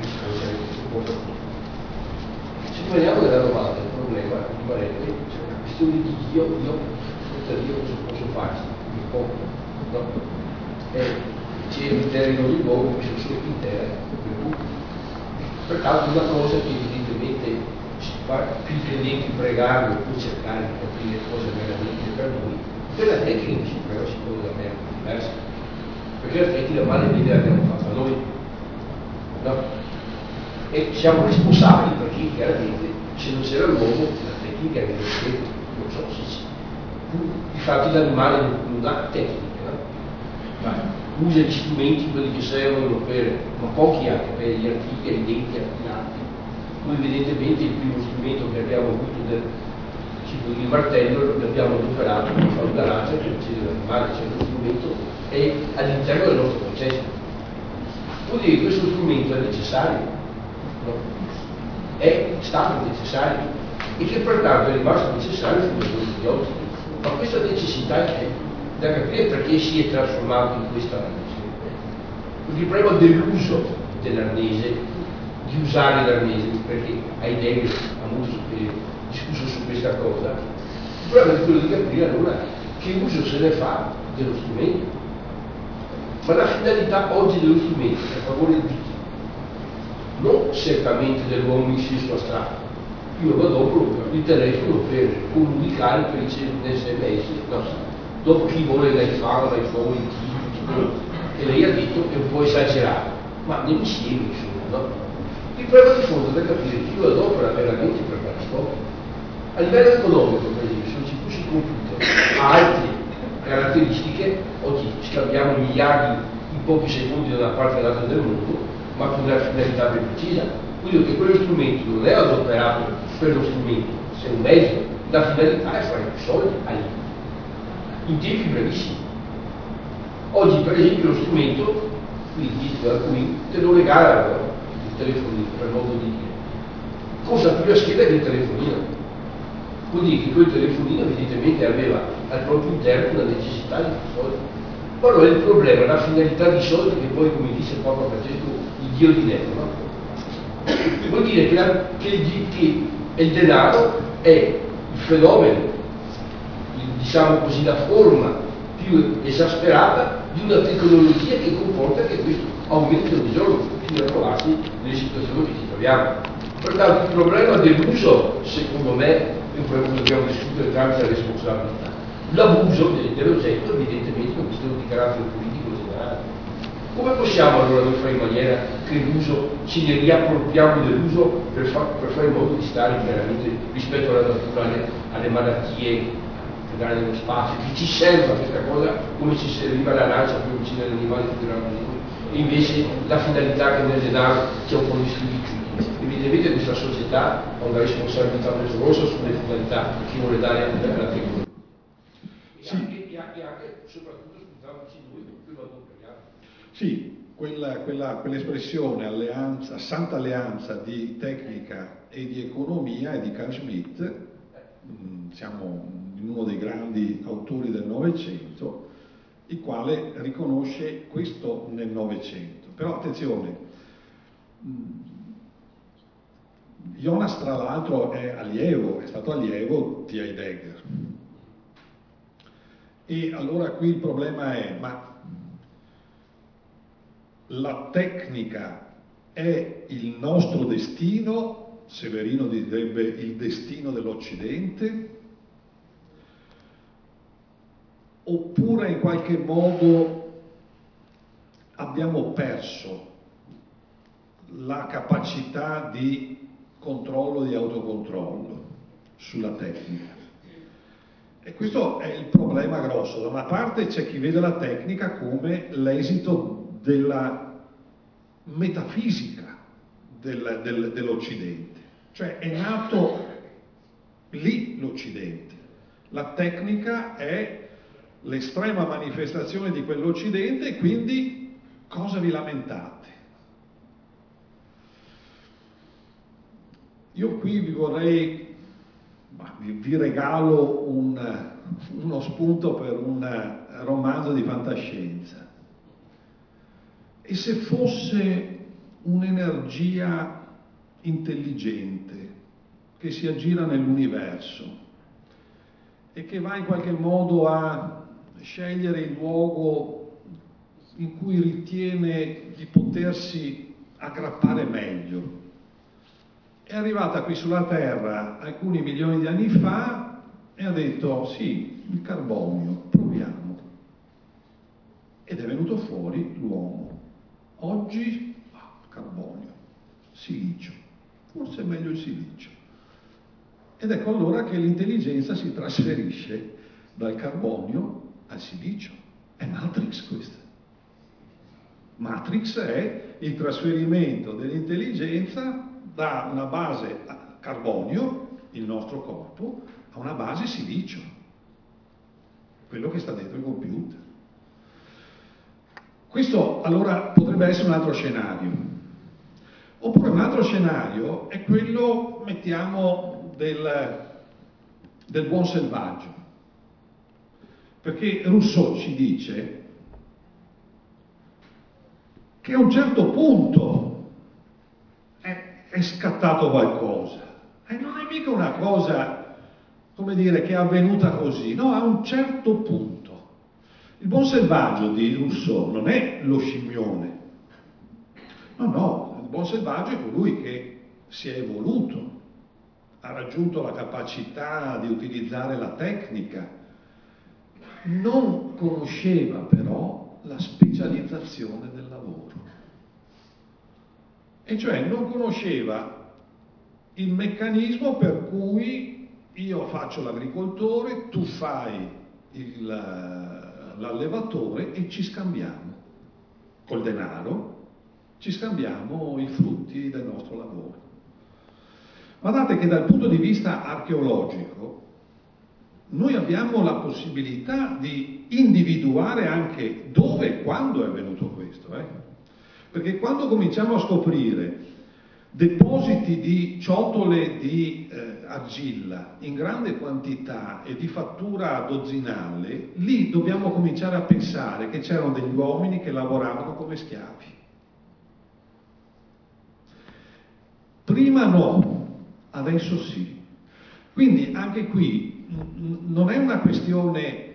se rimaniamo nella domanda il problema rimarrebbe, cioè una questione di Dio, io senza Dio cosa posso fare? Mi poco, no? E c'è il termine di luogo, mi sono solo in terra, pertanto una cosa che evidentemente più i credenti pregare oppure cercare di capire cosa veramente per noi, per la tecnica si prega secondo da me è diversa, perché la tecnica male vede l'abbiamo fatta noi, no? E siamo responsabili perché chiaramente se non c'era l'uomo la tecnica era differente, non so se c'è. Infatti l'animale non ha tecnica, no? Ma usa gli strumenti, quelli che servono per, ma pochi anche, per gli artigli, i denti affilati. Noi evidentemente il primo strumento che abbiamo avuto del tipo di martello l'abbiamo adoperato per fare un garage per uccidere l'animale, cioè lo strumento è all'interno del nostro processo. Vuol dire che questo strumento è necessario, no? È stato necessario e che pertanto è rimasto necessario fino al giorno di oggi. Ma questa necessità è da capire perché si è trasformato in questa relazione. Perché il problema dell'uso dell'arnese, di usare l'arnese, perché Heidegger ha molto eh, discusso su questa cosa. Il problema è quello di capire allora che uso se ne fa dello strumento, ma la finalità oggi dello strumento è a favore di chi? Non certamente dell'uomo in senso astratto. Io lo adopero il telefono per comunicare, per ricevere un S M S, no, dopo chi vuole l'iPhone, l'iPhone, tutto che lei ha detto è un po' esagerato, ma nell'insieme insomma, no? Il problema di fondo è da capire chi lo adopera veramente per quale scopo. A livello economico, per esempio, se ci fosse il computer ha altre caratteristiche, oggi scambiamo miliardi in pochi secondi da una parte all'altra del mondo, ma con una finalità ben precisa. Quindi che quello strumento non è adoperato per lo strumento, se è un mezzo, la finalità è fare più soldi in tempi brevissimi. Oggi per esempio lo strumento, qui dice alcuni, te lo regala il telefonino, per modo di dire. Costa più la scheda che il telefonino. Vuol dire che quel telefonino evidentemente aveva al proprio interno la necessità di più soldi. Ma non è il problema, la finalità di soldi che poi, come dice Papa Francesco, il Dio di Nero, no? Vuol dire che, la, che, il, che il denaro è il fenomeno, il, diciamo così, la forma più esasperata di una tecnologia che comporta che questo aumenti ogni giorno fino a trovarsi nelle situazioni che ci troviamo. Pertanto il problema dell'uso, secondo me, è un problema che dobbiamo discutere tramite la responsabilità. L'abuso dell'oggetto evidentemente è una questione di carattere politico generale. Come possiamo allora noi fare in maniera che l'uso, ci ne riappropriamo dell'uso per, fa, per fare in modo di stare veramente rispetto alla natura, alle, alle malattie, andare nello spazio, che ci serva questa cosa come ci serviva la lancia più vicina agli animali più grandi di noi, e invece la finalità che nel denaro c'è un po' di sfidicciuti. Evidentemente questa società ha una responsabilità molto grossa sulle finalità che vuole dare alla tecnologia. Sì. E anche, e anche, e anche soprattutto sfruttandoci noi che lo adoperiamo. Sì, quella, quella, quell'espressione alleanza, santa alleanza di tecnica e di economia è di Carl Schmitt, mm, siamo in uno dei grandi autori del Novecento, il quale riconosce questo nel Novecento. Però attenzione, Jonas tra l'altro è allievo, è stato allievo di Heidegger. E allora qui il problema è, ma la tecnica è il nostro destino? Severino direbbe il destino dell'Occidente? Oppure in qualche modo abbiamo perso la capacità di controllo, di autocontrollo sulla tecnica? E questo è il problema grosso. Da una parte c'è chi vede la tecnica come l'esito della metafisica del, del, dell'Occidente, cioè è nato lì l'Occidente. La tecnica è l'estrema manifestazione di quell'Occidente e quindi cosa vi lamentate? Io qui vi vorrei, vi, vi regalo un, uno spunto per un romanzo di fantascienza. E se fosse un'energia intelligente che si aggira nell'universo e che va in qualche modo a scegliere il luogo in cui ritiene di potersi aggrappare meglio, è arrivata qui sulla Terra alcuni milioni di anni fa e ha detto sì, il carbonio, proviamo. Ed è venuto fuori l'uomo. Oggi, ah, carbonio, silicio, forse è meglio il silicio. Ed ecco allora che l'intelligenza si trasferisce dal carbonio al silicio. È Matrix questa. Matrix è il trasferimento dell'intelligenza da una base carbonio, il nostro corpo, a una base silicio, quello che sta dentro il computer. Questo allora potrebbe essere un altro scenario. Oppure un altro scenario è quello, mettiamo, del, del buon selvaggio. Perché Rousseau ci dice che a un certo punto scattato qualcosa. E non è mica una cosa, come dire, che è avvenuta così, no, a un certo punto. Il buon selvaggio di Rousseau non è lo scimmione, no, no, il buon selvaggio è colui che si è evoluto, ha raggiunto la capacità di utilizzare la tecnica, non conosceva però la specializzazione del lavoro, e cioè non conosceva il meccanismo per cui io faccio l'agricoltore, tu fai il, l'allevatore e ci scambiamo col denaro, ci scambiamo i frutti del nostro lavoro. Guardate che dal punto di vista archeologico noi abbiamo la possibilità di individuare anche dove e quando è avvenuto questo, eh? Perché quando cominciamo a scoprire depositi di ciotole di eh, argilla in grande quantità e di fattura dozzinale, lì dobbiamo cominciare a pensare che c'erano degli uomini che lavoravano come schiavi. Prima no, adesso sì. Quindi anche qui non è una questione,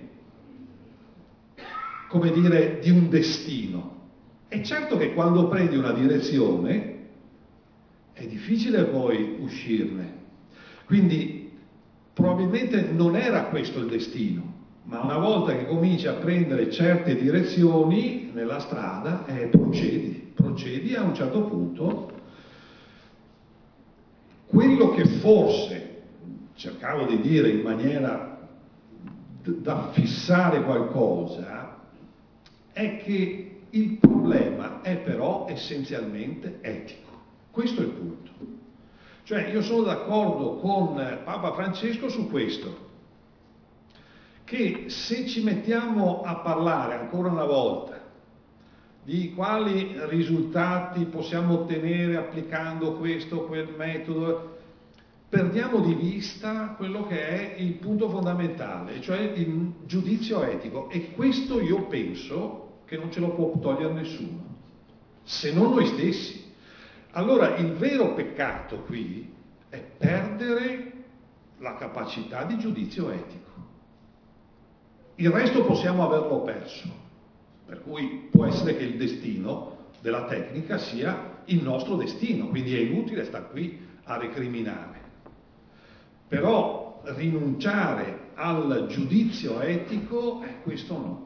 come dire, di un destino. È certo che quando prendi una direzione è difficile poi uscirne. Quindi probabilmente non era questo il destino, ma una volta che cominci a prendere certe direzioni nella strada, eh, procedi, procedi a un certo punto. Quello che forse cercavo di dire in maniera da fissare qualcosa è che il problema è però essenzialmente etico. Questo è il punto. Cioè io sono d'accordo con Papa Francesco su questo, che se ci mettiamo a parlare ancora una volta di quali risultati possiamo ottenere applicando questo o quel metodo, perdiamo di vista quello che è il punto fondamentale, cioè il giudizio etico, e questo io penso che non ce lo può togliere nessuno, se non noi stessi. Allora il vero peccato qui è perdere la capacità di giudizio etico. Il resto possiamo averlo perso, per cui può essere che il destino della tecnica sia il nostro destino, quindi è inutile stare qui a recriminare. Però rinunciare al giudizio etico, eh, questo no.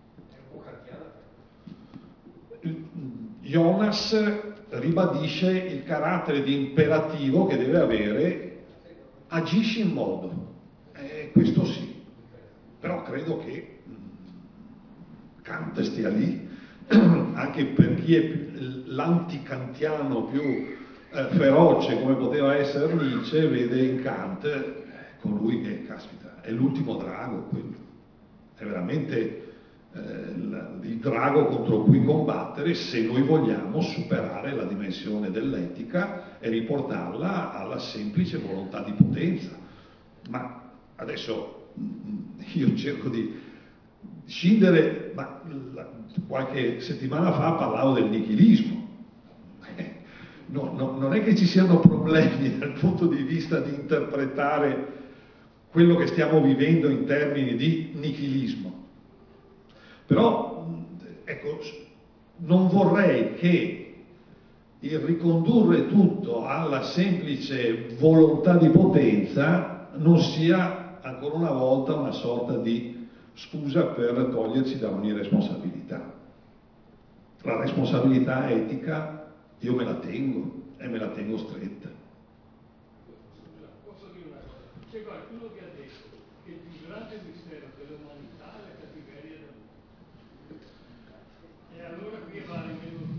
Jonas ribadisce il carattere di imperativo che deve avere, agisci in modo, eh, questo sì, però credo che Kant stia lì, anche per chi è l'antikantiano più eh, feroce come poteva essere Nietzsche, vede in Kant eh, colui che, caspita, è l'ultimo drago, quello è veramente il drago contro cui combattere se noi vogliamo superare la dimensione dell'etica e riportarla alla semplice volontà di potenza. Ma adesso io cerco di scindere, ma qualche settimana fa parlavo del nichilismo. No, no, non è che ci siano problemi dal punto di vista di interpretare quello che stiamo vivendo in termini di nichilismo. Però, ecco, non vorrei che il ricondurre tutto alla semplice volontà di potenza non sia ancora una volta una sorta di scusa per toglierci da ogni responsabilità. La responsabilità etica io me la tengo e me la tengo stretta. Posso dire una cosa? C'è qualcuno che ha detto che il più grande mistero dell'umanità è la cattiveria del mondo. E allora qui vale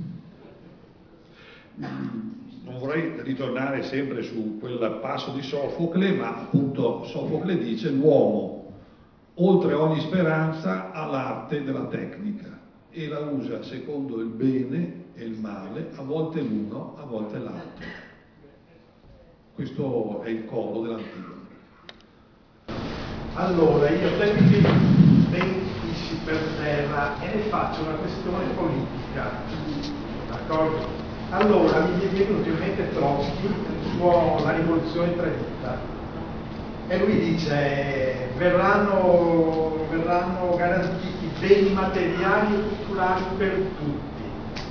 meno. Non vorrei ritornare sempre su quel passo di Sofocle, ma appunto Sofocle dice: l'uomo, oltre ogni speranza, ha l'arte della tecnica e la usa secondo il bene e il male, a volte l'uno, a volte l'altro. Questo è il coro dell'Antigone. Allora, io temi ben messi per terra e ne faccio una questione politica, d'accordo? allora mi è venuto in mente Trotsky, il suo La rivoluzione tremenda, e lui dice verranno, verranno garantiti beni materiali e culturali per tutti,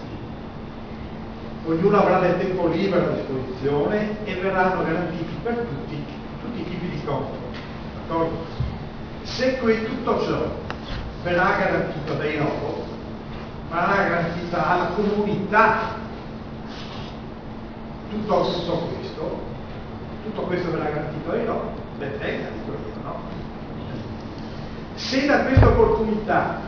ognuno avrà del tempo libero a disposizione e verranno garantiti per tutti tutti i tipi di comfort, d'accordo? Se que- tutto ciò verrà garantito dai robot, verrà garantita alla comunità tutto, tutto questo, tutto questo verrà garantito dai robot, ben venga, dico io, no? Se da questa opportunità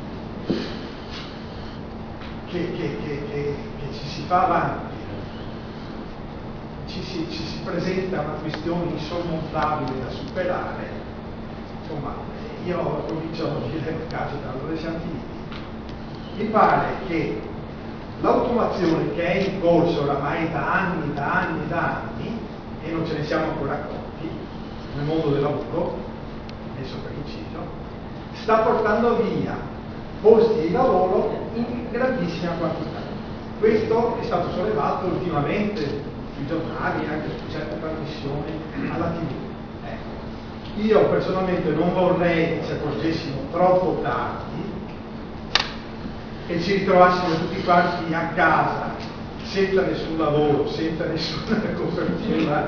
che, che, che, che, che ci si fa avanti ci si, ci si presenta una questione insormontabile da superare, insomma, io comincio a dire, capita, dove siamo finiti? Mi pare che l'automazione che è in corso oramai da anni, da anni, da anni, e non ce ne siamo ancora accorti, nel mondo del lavoro, messo per inciso, sta portando via posti di lavoro in grandissima quantità. Questo è stato sollevato ultimamente sui giornali, anche su certe trasmissioni alla tivù. Ecco. Io personalmente non vorrei che ci accorgessimo troppo tardi, che ci ritrovassimo tutti quanti a casa senza nessun lavoro, senza nessuna copertura.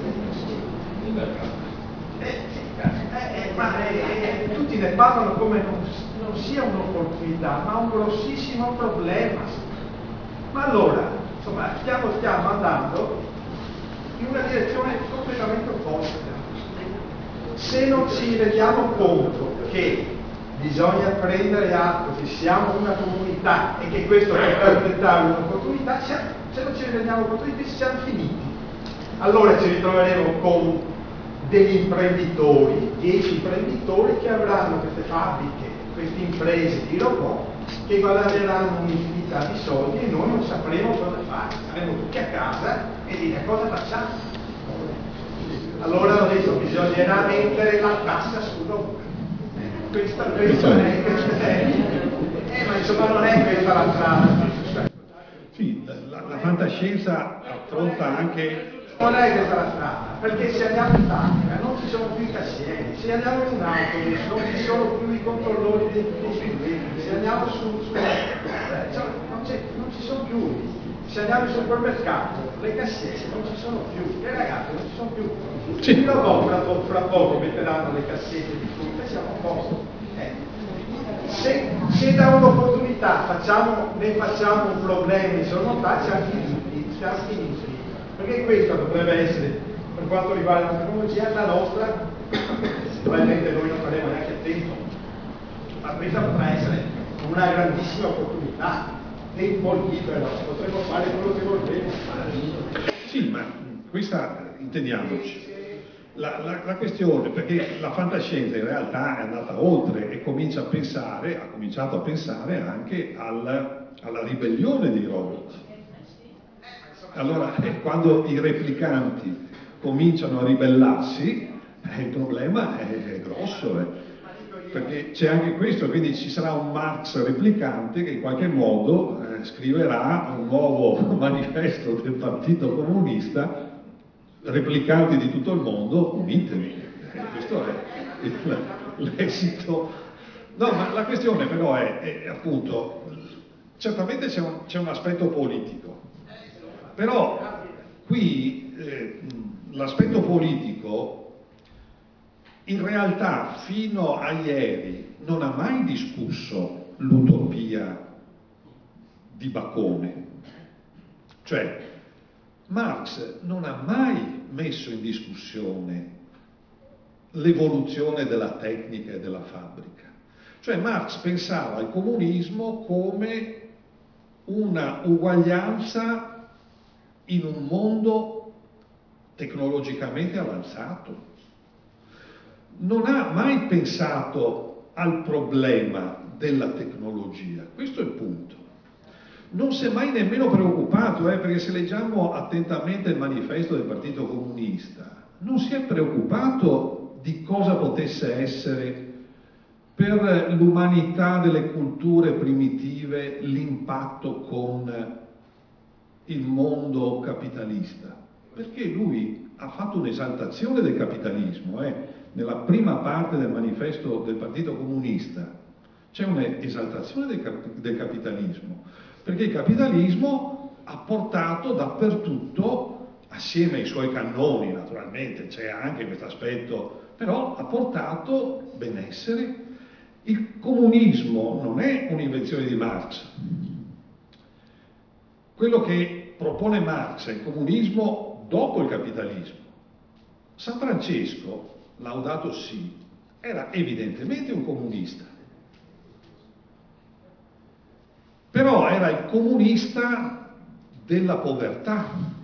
Eh, sì, eh, eh, ma eh, tutti ne parlano come non, non sia un'opportunità, ma un grossissimo problema. Ma allora, insomma, stiamo, stiamo andando in una direzione completamente opposta. Se non ci rendiamo conto che bisogna prendere atto che siamo una comunità e che questo può diventare un'opportunità, se non ci rendiamo conto di questo siamo finiti. Allora ci ritroveremo con degli imprenditori, dieci imprenditori che avranno queste fabbriche, queste imprese di robot che guadagneranno un'infinità di soldi e noi non sapremo cosa fare, saremo tutti a casa e dire cosa facciamo. Allora ho detto bisognerà mettere la tassa sul lavoro. Questa, questa non è, questa è eh, ma insomma non è questa la strada. Sì, la, la fantascienza affronta anche... Non è questa la strada, perché se andiamo in Italia non ci sono più i cassieri, se andiamo in un autobus non ci sono più i controllori dei biglietti, se andiamo su, su eh, cioè, non, non ci sono più, se andiamo al supermercato le cassiere non ci sono più, le ragazze non ci sono più. Sì. Fra poco, fra, poco, fra poco metteranno le cassette di frutta e siamo a posto. Eh. Se, se da un'opportunità facciamo, ne facciamo un problema insormontabile, siamo finiti, siamo finiti. Perché questo dovrebbe essere, per quanto riguarda la tecnologia, la nostra, probabilmente noi non faremo neanche a tempo, ma questa potrà essere una grandissima opportunità, tempo libero, potremo fare quello che vorremmo. Sì, ma questa, intendiamoci, la, la, la questione, perché la fantascienza in realtà è andata oltre e comincia a pensare, ha cominciato a pensare anche al, alla ribellione dei robot. Allora, eh, quando i replicanti cominciano a ribellarsi, eh, il problema è, è grosso, eh, perché c'è anche questo, quindi ci sarà un Marx replicante che in qualche modo eh, scriverà un nuovo manifesto del Partito Comunista: replicanti di tutto il mondo, unitevi. Eh, questo è l'esito. No, ma la questione però è, è appunto, certamente c'è un, c'è un aspetto politico. Però qui eh, l'aspetto politico in realtà fino a ieri non ha mai discusso l'utopia di Bacone. Cioè Marx non ha mai messo in discussione l'evoluzione della tecnica e della fabbrica. Cioè Marx pensava al comunismo come una uguaglianza in un mondo tecnologicamente avanzato. Non ha mai pensato al problema della tecnologia, questo è il punto. Non si è mai nemmeno preoccupato, eh, perché se leggiamo attentamente il manifesto del Partito Comunista, non si è preoccupato di cosa potesse essere per l'umanità delle culture primitive l'impatto con il mondo capitalista, perché lui ha fatto un'esaltazione del capitalismo. Eh. Nella prima parte del manifesto del Partito Comunista c'è un'esaltazione del, cap del capitalismo, perché il capitalismo ha portato dappertutto, assieme ai suoi cannoni naturalmente, c'è anche questo aspetto, però ha portato benessere. Il comunismo non è un'invenzione di Marx. Quello che propone Marx è il comunismo dopo il capitalismo. San Francesco, Laudato Si, era evidentemente un comunista, però era il comunista della povertà.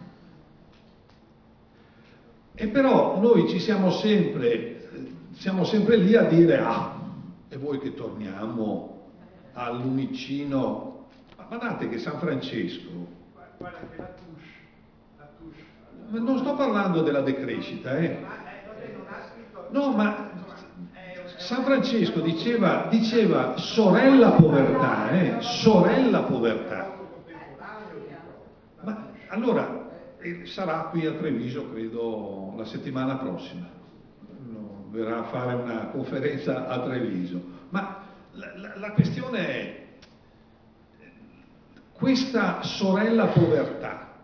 E però noi ci siamo sempre, siamo sempre lì a dire: ah, e voi che torniamo al lumicino. Ma guardate che San Francesco, Guarda che la touche, la touche. ma non sto parlando della decrescita, eh. No, ma San Francesco diceva, diceva sorella povertà, eh, sorella povertà. Ma allora eh, sarà qui a Treviso, credo, la settimana prossima. No, verrà a fare una conferenza a Treviso. Ma la, la, la questione è: questa sorella povertà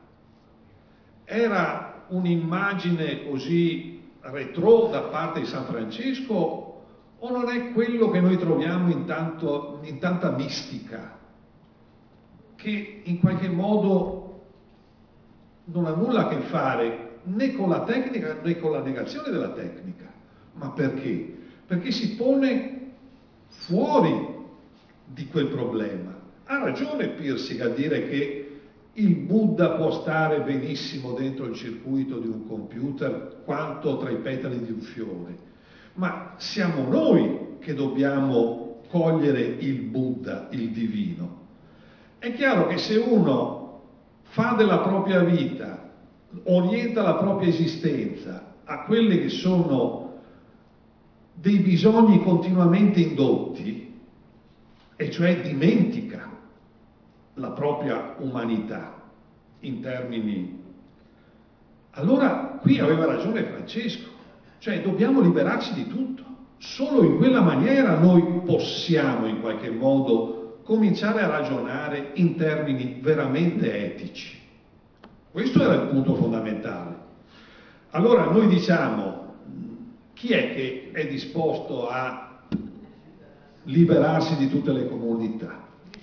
era un'immagine così retro da parte di San Francesco, o non è quello che noi troviamo in, tanto, in tanta mistica, che in qualche modo non ha nulla a che fare né con la tecnica né con la negazione della tecnica? Ma perché? Perché si pone fuori di quel problema. Ha ragione Pirsig a dire che il Buddha può stare benissimo dentro il circuito di un computer quanto tra i petali di un fiore, ma siamo noi che dobbiamo cogliere il Buddha, il divino. È chiaro che se uno fa della propria vita, orienta la propria esistenza a quelli che sono dei bisogni continuamente indotti, e cioè dimentica la propria umanità in termini, allora qui aveva ragione Francesco, cioè dobbiamo liberarci di tutto. Solo in quella maniera noi possiamo in qualche modo cominciare a ragionare in termini veramente etici. Questo era il punto fondamentale. Allora noi diciamo: chi è che è disposto a liberarsi di tutte le comodità?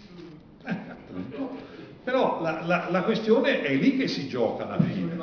Però la, la, la questione è lì che si gioca alla fine.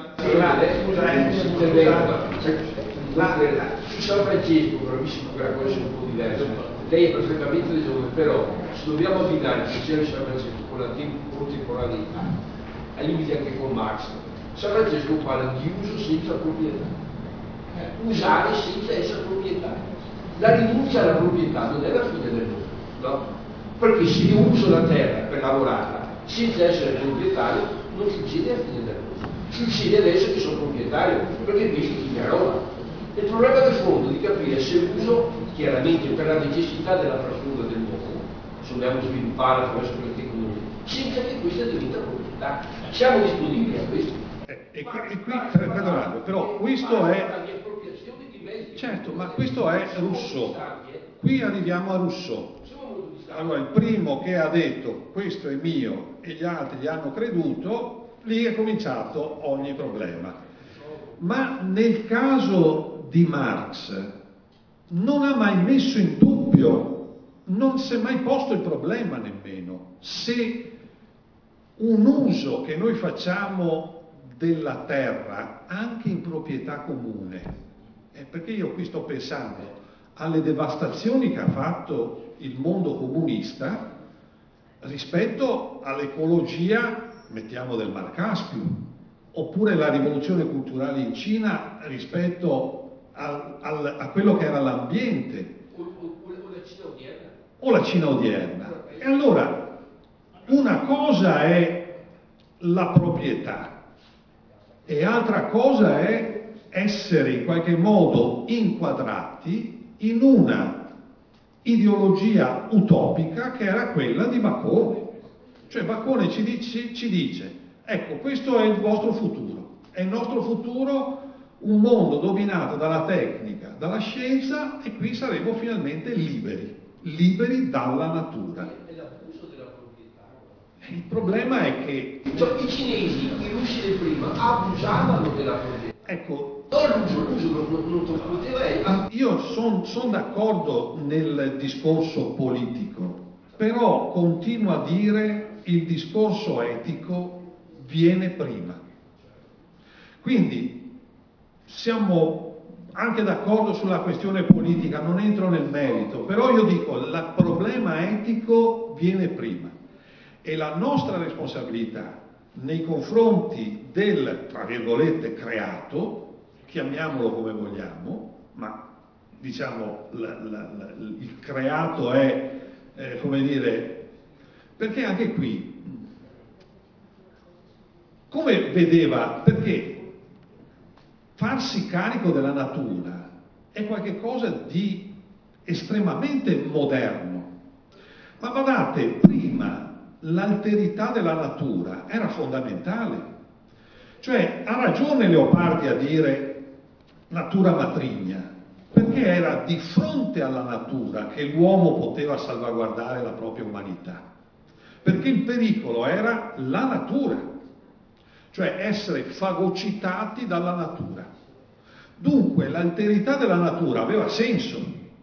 Su San Francesco, bravissimo, che era cosa un po' diversa, lei è perfettamente ragione, però se dobbiamo abbinare il pensiero di San Francesco con la contemporaneità, ai limiti anche con Marx, San Francesco parla di uso senza proprietà, usare senza essere proprietario. La rinuncia alla proprietà non è la fine del mondo, no? Perché se io uso la terra per lavorarla senza essere proprietario, non succede a fine del mondo, succede adesso che sono proprietario, perché questo ti mia roba. Il problema del fondo è di capire se uso chiaramente per la necessità della frattura dell'uomo, se dobbiamo sviluppare attraverso quelle tecnologie, senza che questa diventa proprietà. Siamo disponibili a questo. Eh, e qui, e qui perdonate, però questo è... Certo, ma questo è Rousseau. Qui arriviamo a Rousseau. Allora, il primo che ha detto questo è mio e gli altri gli hanno creduto, lì è cominciato ogni problema. Ma nel caso di Marx non ha mai messo in dubbio, non si è mai posto il problema nemmeno, se un uso che noi facciamo della terra anche in proprietà comune, eh, perché io qui sto pensando alle devastazioni che ha fatto il mondo comunista rispetto all'ecologia, mettiamo, del Mar Caspio, oppure la rivoluzione culturale in Cina rispetto al, al, a quello che era l'ambiente, O, o, o la Cina odierna. O la Cina odierna. E allora, una cosa è la proprietà e altra cosa è essere in qualche modo inquadrati in una ideologia utopica che era quella di Bacone. Cioè Bacone ci dice, ci dice Ecco, questo è il vostro futuro. È il nostro futuro, un mondo dominato dalla tecnica, dalla scienza, e qui saremo finalmente liberi, liberi dalla natura. È l'abuso della proprietà. Il problema è che... Cioè, i cinesi, i russi del prima, abusavano della proprietà. Ecco, non l'uso, l'uso non, non, non poteva essere. Io sono son d'accordo nel discorso politico, però continuo a dire il discorso etico viene prima. Quindi siamo anche d'accordo sulla questione politica, non entro nel merito, però io dico il problema etico viene prima e la nostra responsabilità nei confronti del, tra virgolette, creato, chiamiamolo come vogliamo, ma diciamo la, la, la, il creato è, eh, come dire, perché anche qui, come vedeva, perché farsi carico della natura è qualcosa di estremamente moderno, ma guardate, prima l'alterità della natura era fondamentale, cioè ha ragione Leopardi a dire natura matrigna, perché era di fronte alla natura che l'uomo poteva salvaguardare la propria umanità, perché il pericolo era la natura, cioè essere fagocitati dalla natura. Dunque l'alterità della natura aveva senso.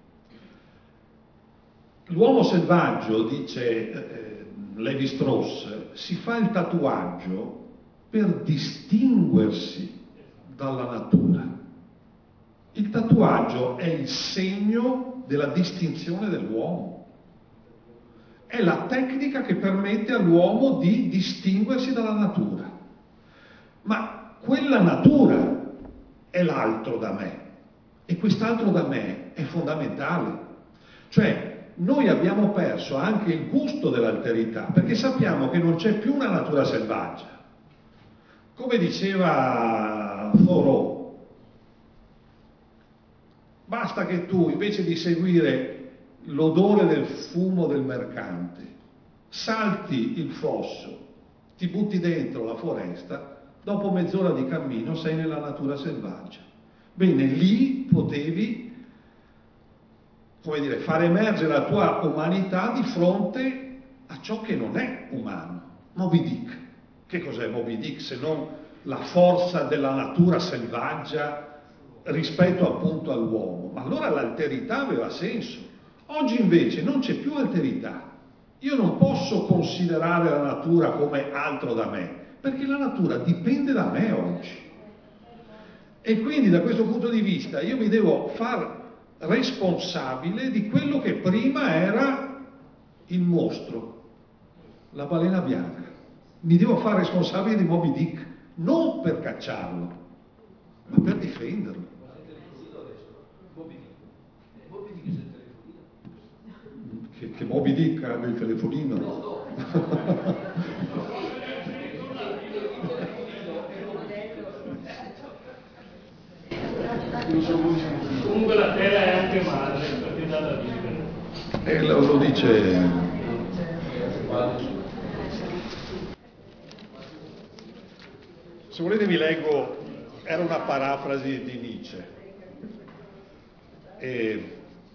L'uomo selvaggio, dice eh, Levi-Strauss, si fa il tatuaggio per distinguersi dalla natura. Il tatuaggio è il segno della distinzione dell'uomo. È la tecnica che permette all'uomo di distinguersi dalla natura. Ma quella natura è l'altro da me e quest'altro da me è fondamentale. Cioè noi abbiamo perso anche il gusto dell'alterità perché sappiamo che non c'è più una natura selvaggia. Come diceva Thoreau, basta che tu, invece di seguire l'odore del fumo del mercante, salti il fosso, ti butti dentro la foresta, dopo mezz'ora di cammino sei nella natura selvaggia. Bene, lì potevi, come dire, far emergere la tua umanità di fronte a ciò che non è umano. Moby Dick. Che cos'è Moby Dick se non la forza della natura selvaggia rispetto appunto all'uomo? Ma allora l'alterità aveva senso. Oggi invece non c'è più alterità. Io non posso considerare la natura come altro da me, perché la natura dipende da me oggi. E quindi da questo punto di vista io mi devo far responsabile di quello che prima era il mostro, la balena bianca. Mi devo far responsabile di Moby Dick, non per cacciarlo, ma per difenderlo. Che, che Moby Dick abbia il telefonino? No, no. Comunque la terra è anche madre, perché dà da vivere. E lo, lo dice. Se volete vi leggo, era una parafrasi di Nietzsche. E,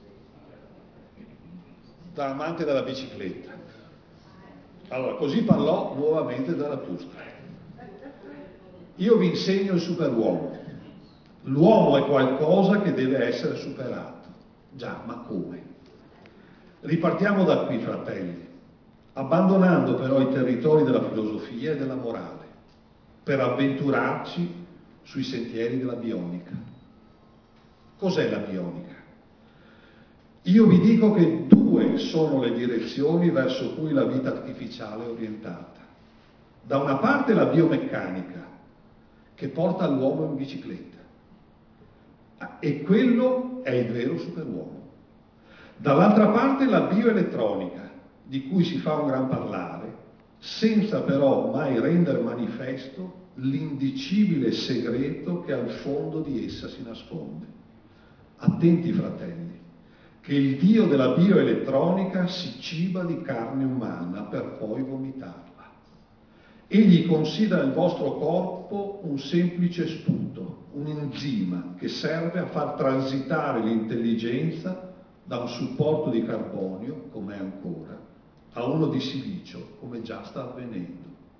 da amante della bicicletta. Allora, così parlò nuovamente Zarathustra. Io vi insegno il superuomo. L'uomo è qualcosa che deve essere superato. Già, ma come? Ripartiamo da qui, fratelli, abbandonando però i territori della filosofia e della morale, per avventurarci sui sentieri della bionica. Cos'è la bionica? Io vi dico che due sono le direzioni verso cui la vita artificiale è orientata. Da una parte la biomeccanica, che porta l'uomo in bicicletta, e quello è il vero superuomo. Dall'altra parte la bioelettronica, di cui si fa un gran parlare, senza però mai rendere manifesto l'indicibile segreto che al fondo di essa si nasconde. Attenti, fratelli, che il dio della bioelettronica si ciba di carne umana per poi vomitarla. Egli considera il vostro corpo un semplice sputo, un enzima che serve a far transitare l'intelligenza da un supporto di carbonio, come è ancora, a uno di silicio, come già sta avvenendo.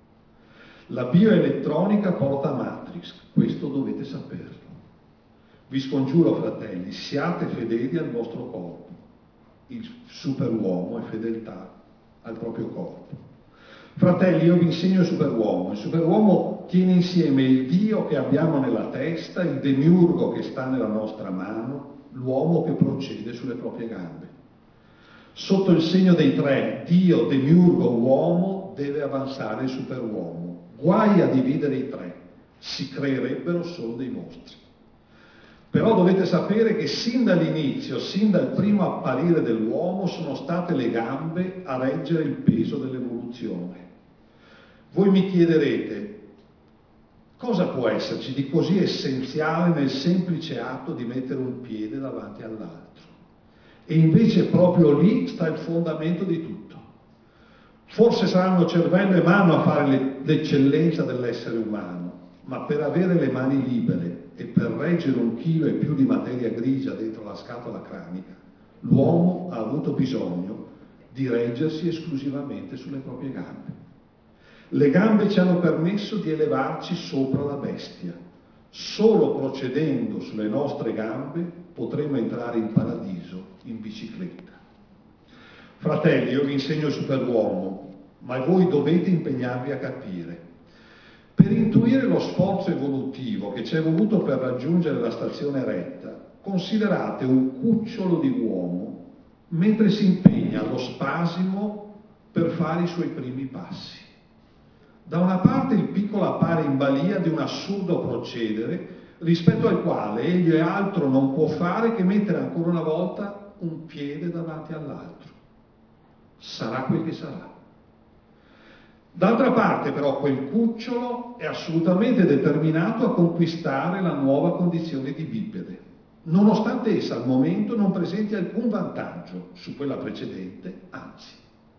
La bioelettronica porta a Matrix, questo dovete saperlo. Vi scongiuro, fratelli, siate fedeli al vostro corpo. Il superuomo è fedeltà al proprio corpo. Fratelli, io vi insegno il superuomo. Il superuomo tiene insieme il Dio che abbiamo nella testa, il demiurgo che sta nella nostra mano, l'uomo che procede sulle proprie gambe. Sotto il segno dei tre, Dio, demiurgo, uomo, deve avanzare il superuomo. Guai a dividere i tre, si creerebbero solo dei mostri. Però dovete sapere che sin dall'inizio, sin dal primo apparire dell'uomo, sono state le gambe a reggere il peso dell'evoluzione. Voi mi chiederete, cosa può esserci di così essenziale nel semplice atto di mettere un piede davanti all'altro? E invece proprio lì sta il fondamento di tutto. Forse saranno cervello e mano a fare l'eccellenza dell'essere umano, ma per avere le mani libere e per reggere un chilo e più di materia grigia dentro la scatola cranica, l'uomo ha avuto bisogno di reggersi esclusivamente sulle proprie gambe. Le gambe ci hanno permesso di elevarci sopra la bestia. Solo procedendo sulle nostre gambe potremo entrare in paradiso in bicicletta. Fratelli, io vi insegno il superuomo, ma voi dovete impegnarvi a capire. Per intuire lo sforzo evolutivo che ci è voluto per raggiungere la stazione retta, considerate un cucciolo di uomo mentre si impegna allo spasimo per fare i suoi primi passi. Da una parte il piccolo appare in balia di un assurdo procedere rispetto al quale egli altro non può fare che mettere ancora una volta un piede davanti all'altro. Sarà quel che sarà. D'altra parte però quel cucciolo è assolutamente determinato a conquistare la nuova condizione di bipede, nonostante essa al momento non presenti alcun vantaggio su quella precedente, anzi.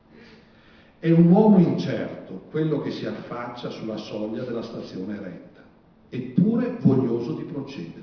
È un uomo incerto quello che si affaccia sulla soglia della stazione retta, eppure voglioso di procedere.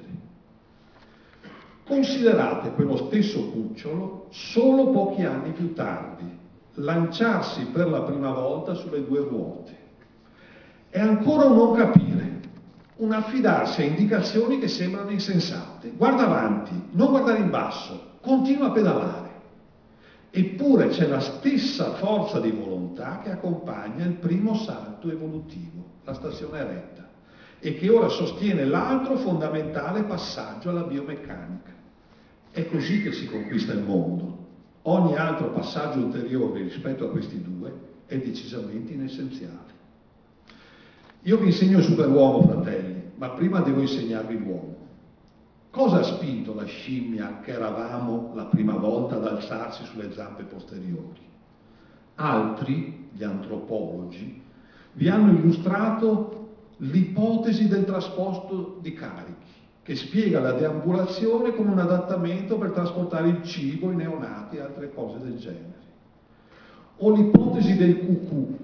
Considerate quello stesso cucciolo solo pochi anni più tardi lanciarsi per la prima volta sulle due ruote. È ancora un non capire, un affidarsi a indicazioni che sembrano insensate. Guarda avanti, non guardare in basso, continua a pedalare. Eppure c'è la stessa forza di volontà che accompagna il primo salto evolutivo, la stazione retta, e che ora sostiene l'altro fondamentale passaggio alla biomeccanica. È così che si conquista il mondo. Ogni altro passaggio ulteriore rispetto a questi due è decisamente inessenziale. Io vi insegno il superuomo, fratelli, ma prima devo insegnarvi l'uomo. Cosa ha spinto la scimmia che eravamo la prima volta ad alzarsi sulle zampe posteriori? Altri, gli antropologi, vi hanno illustrato l'ipotesi del trasporto di carichi, che spiega la deambulazione come un adattamento per trasportare il cibo, i neonati e altre cose del genere. O l'ipotesi del cucù,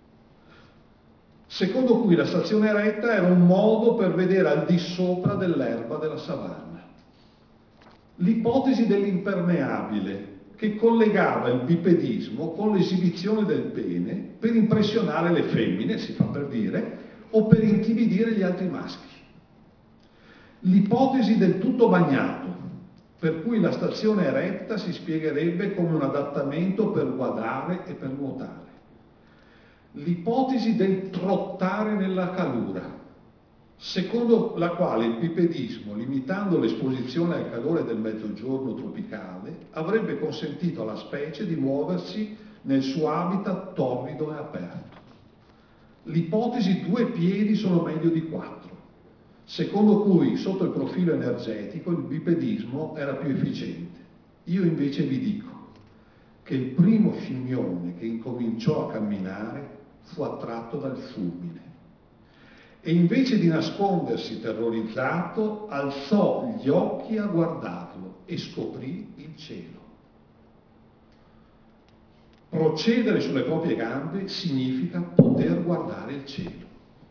secondo cui la stazione retta era un modo per vedere al di sopra dell'erba della savana. L'ipotesi dell'impermeabile, che collegava il bipedismo con l'esibizione del pene per impressionare le femmine, si fa per dire, o per intimidire gli altri maschi. L'ipotesi del tutto bagnato, per cui la stazione eretta si spiegherebbe come un adattamento per guardare e per nuotare. L'ipotesi del trottare nella calura, secondo la quale il bipedismo, limitando l'esposizione al calore del mezzogiorno tropicale, avrebbe consentito alla specie di muoversi nel suo habitat torrido e aperto. L'ipotesi due piedi sono meglio di quattro, secondo cui sotto il profilo energetico il bipedismo era più efficiente. Io invece vi dico che il primo scimmione che incominciò a camminare fu attratto dal fulmine e invece di nascondersi terrorizzato alzò gli occhi a guardarlo e scoprì il cielo. Procedere sulle proprie gambe significa poter guardare il cielo.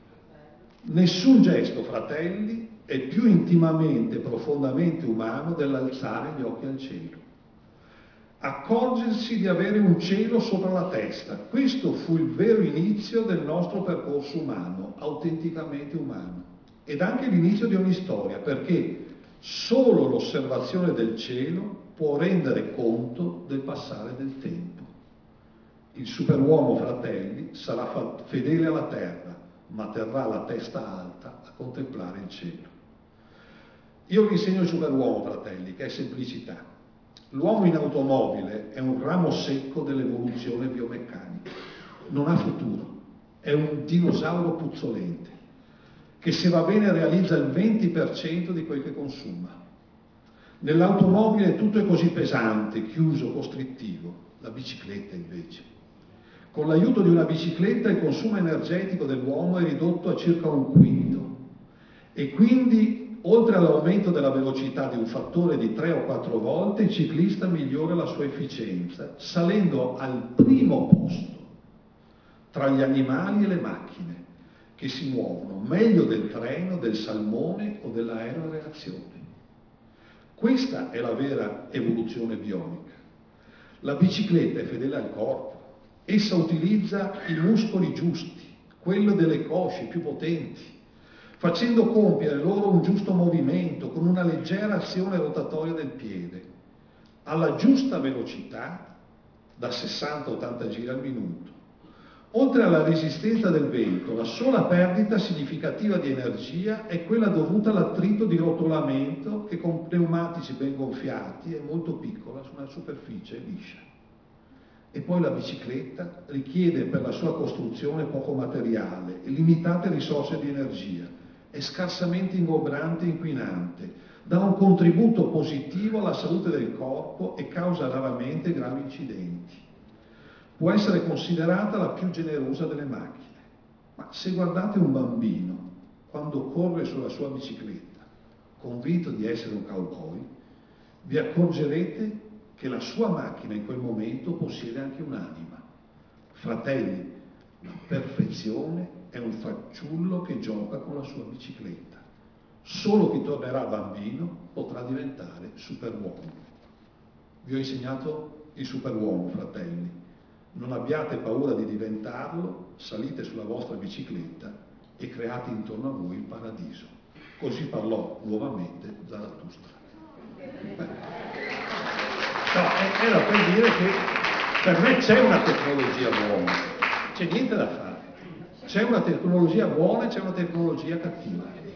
Nessun gesto, fratelli, è più intimamente, profondamente umano dell'alzare gli occhi al cielo. Accorgersi di avere un cielo sopra la testa. Questo fu il vero inizio del nostro percorso umano, autenticamente umano. Ed anche l'inizio di ogni storia, perché solo l'osservazione del cielo può rendere conto del passare del tempo. Il superuomo, fratelli, sarà fedele alla terra, ma terrà la testa alta a contemplare il cielo. Io vi insegno il superuomo, fratelli, che è semplicità. L'uomo in automobile è un ramo secco dell'evoluzione biomeccanica. Non ha futuro. È un dinosauro puzzolente, che se va bene realizza il venti per cento di quel che consuma. Nell'automobile tutto è così pesante, chiuso, costrittivo. La bicicletta invece. Con l'aiuto di una bicicletta il consumo energetico dell'uomo è ridotto a circa un quinto e quindi oltre all'aumento della velocità di un fattore di tre o quattro volte il ciclista migliora la sua efficienza salendo al primo posto tra gli animali e le macchine che si muovono meglio del treno, del salmone o dell'aereo a reazione. Questa è la vera evoluzione bionica. La bicicletta è fedele al corpo. Essa utilizza i muscoli giusti, quello delle cosce più potenti, facendo compiere loro un giusto movimento con una leggera azione rotatoria del piede, alla giusta velocità da sessanta ottanta giri al minuto. Oltre alla resistenza del vento, la sola perdita significativa di energia è quella dovuta all'attrito di rotolamento che con pneumatici ben gonfiati è molto piccola su una superficie liscia. E poi la bicicletta richiede per la sua costruzione poco materiale e limitate risorse di energia, è scarsamente ingombrante e inquinante, dà un contributo positivo alla salute del corpo e causa raramente gravi incidenti. Può essere considerata la più generosa delle macchine, ma se guardate un bambino quando corre sulla sua bicicletta, convinto di essere un cowboy, vi accorgerete che la sua macchina in quel momento possiede anche un'anima. Fratelli, la perfezione è un fanciullo che gioca con la sua bicicletta. Solo chi tornerà bambino potrà diventare superuomo. Vi ho insegnato il superuomo, fratelli. Non abbiate paura di diventarlo, salite sulla vostra bicicletta e create intorno a voi il paradiso. Così parlò nuovamente Zarathustra. Beh. No, era per dire che per me c'è una tecnologia buona, c'è niente da fare. C'è una tecnologia buona e c'è una tecnologia cattiva.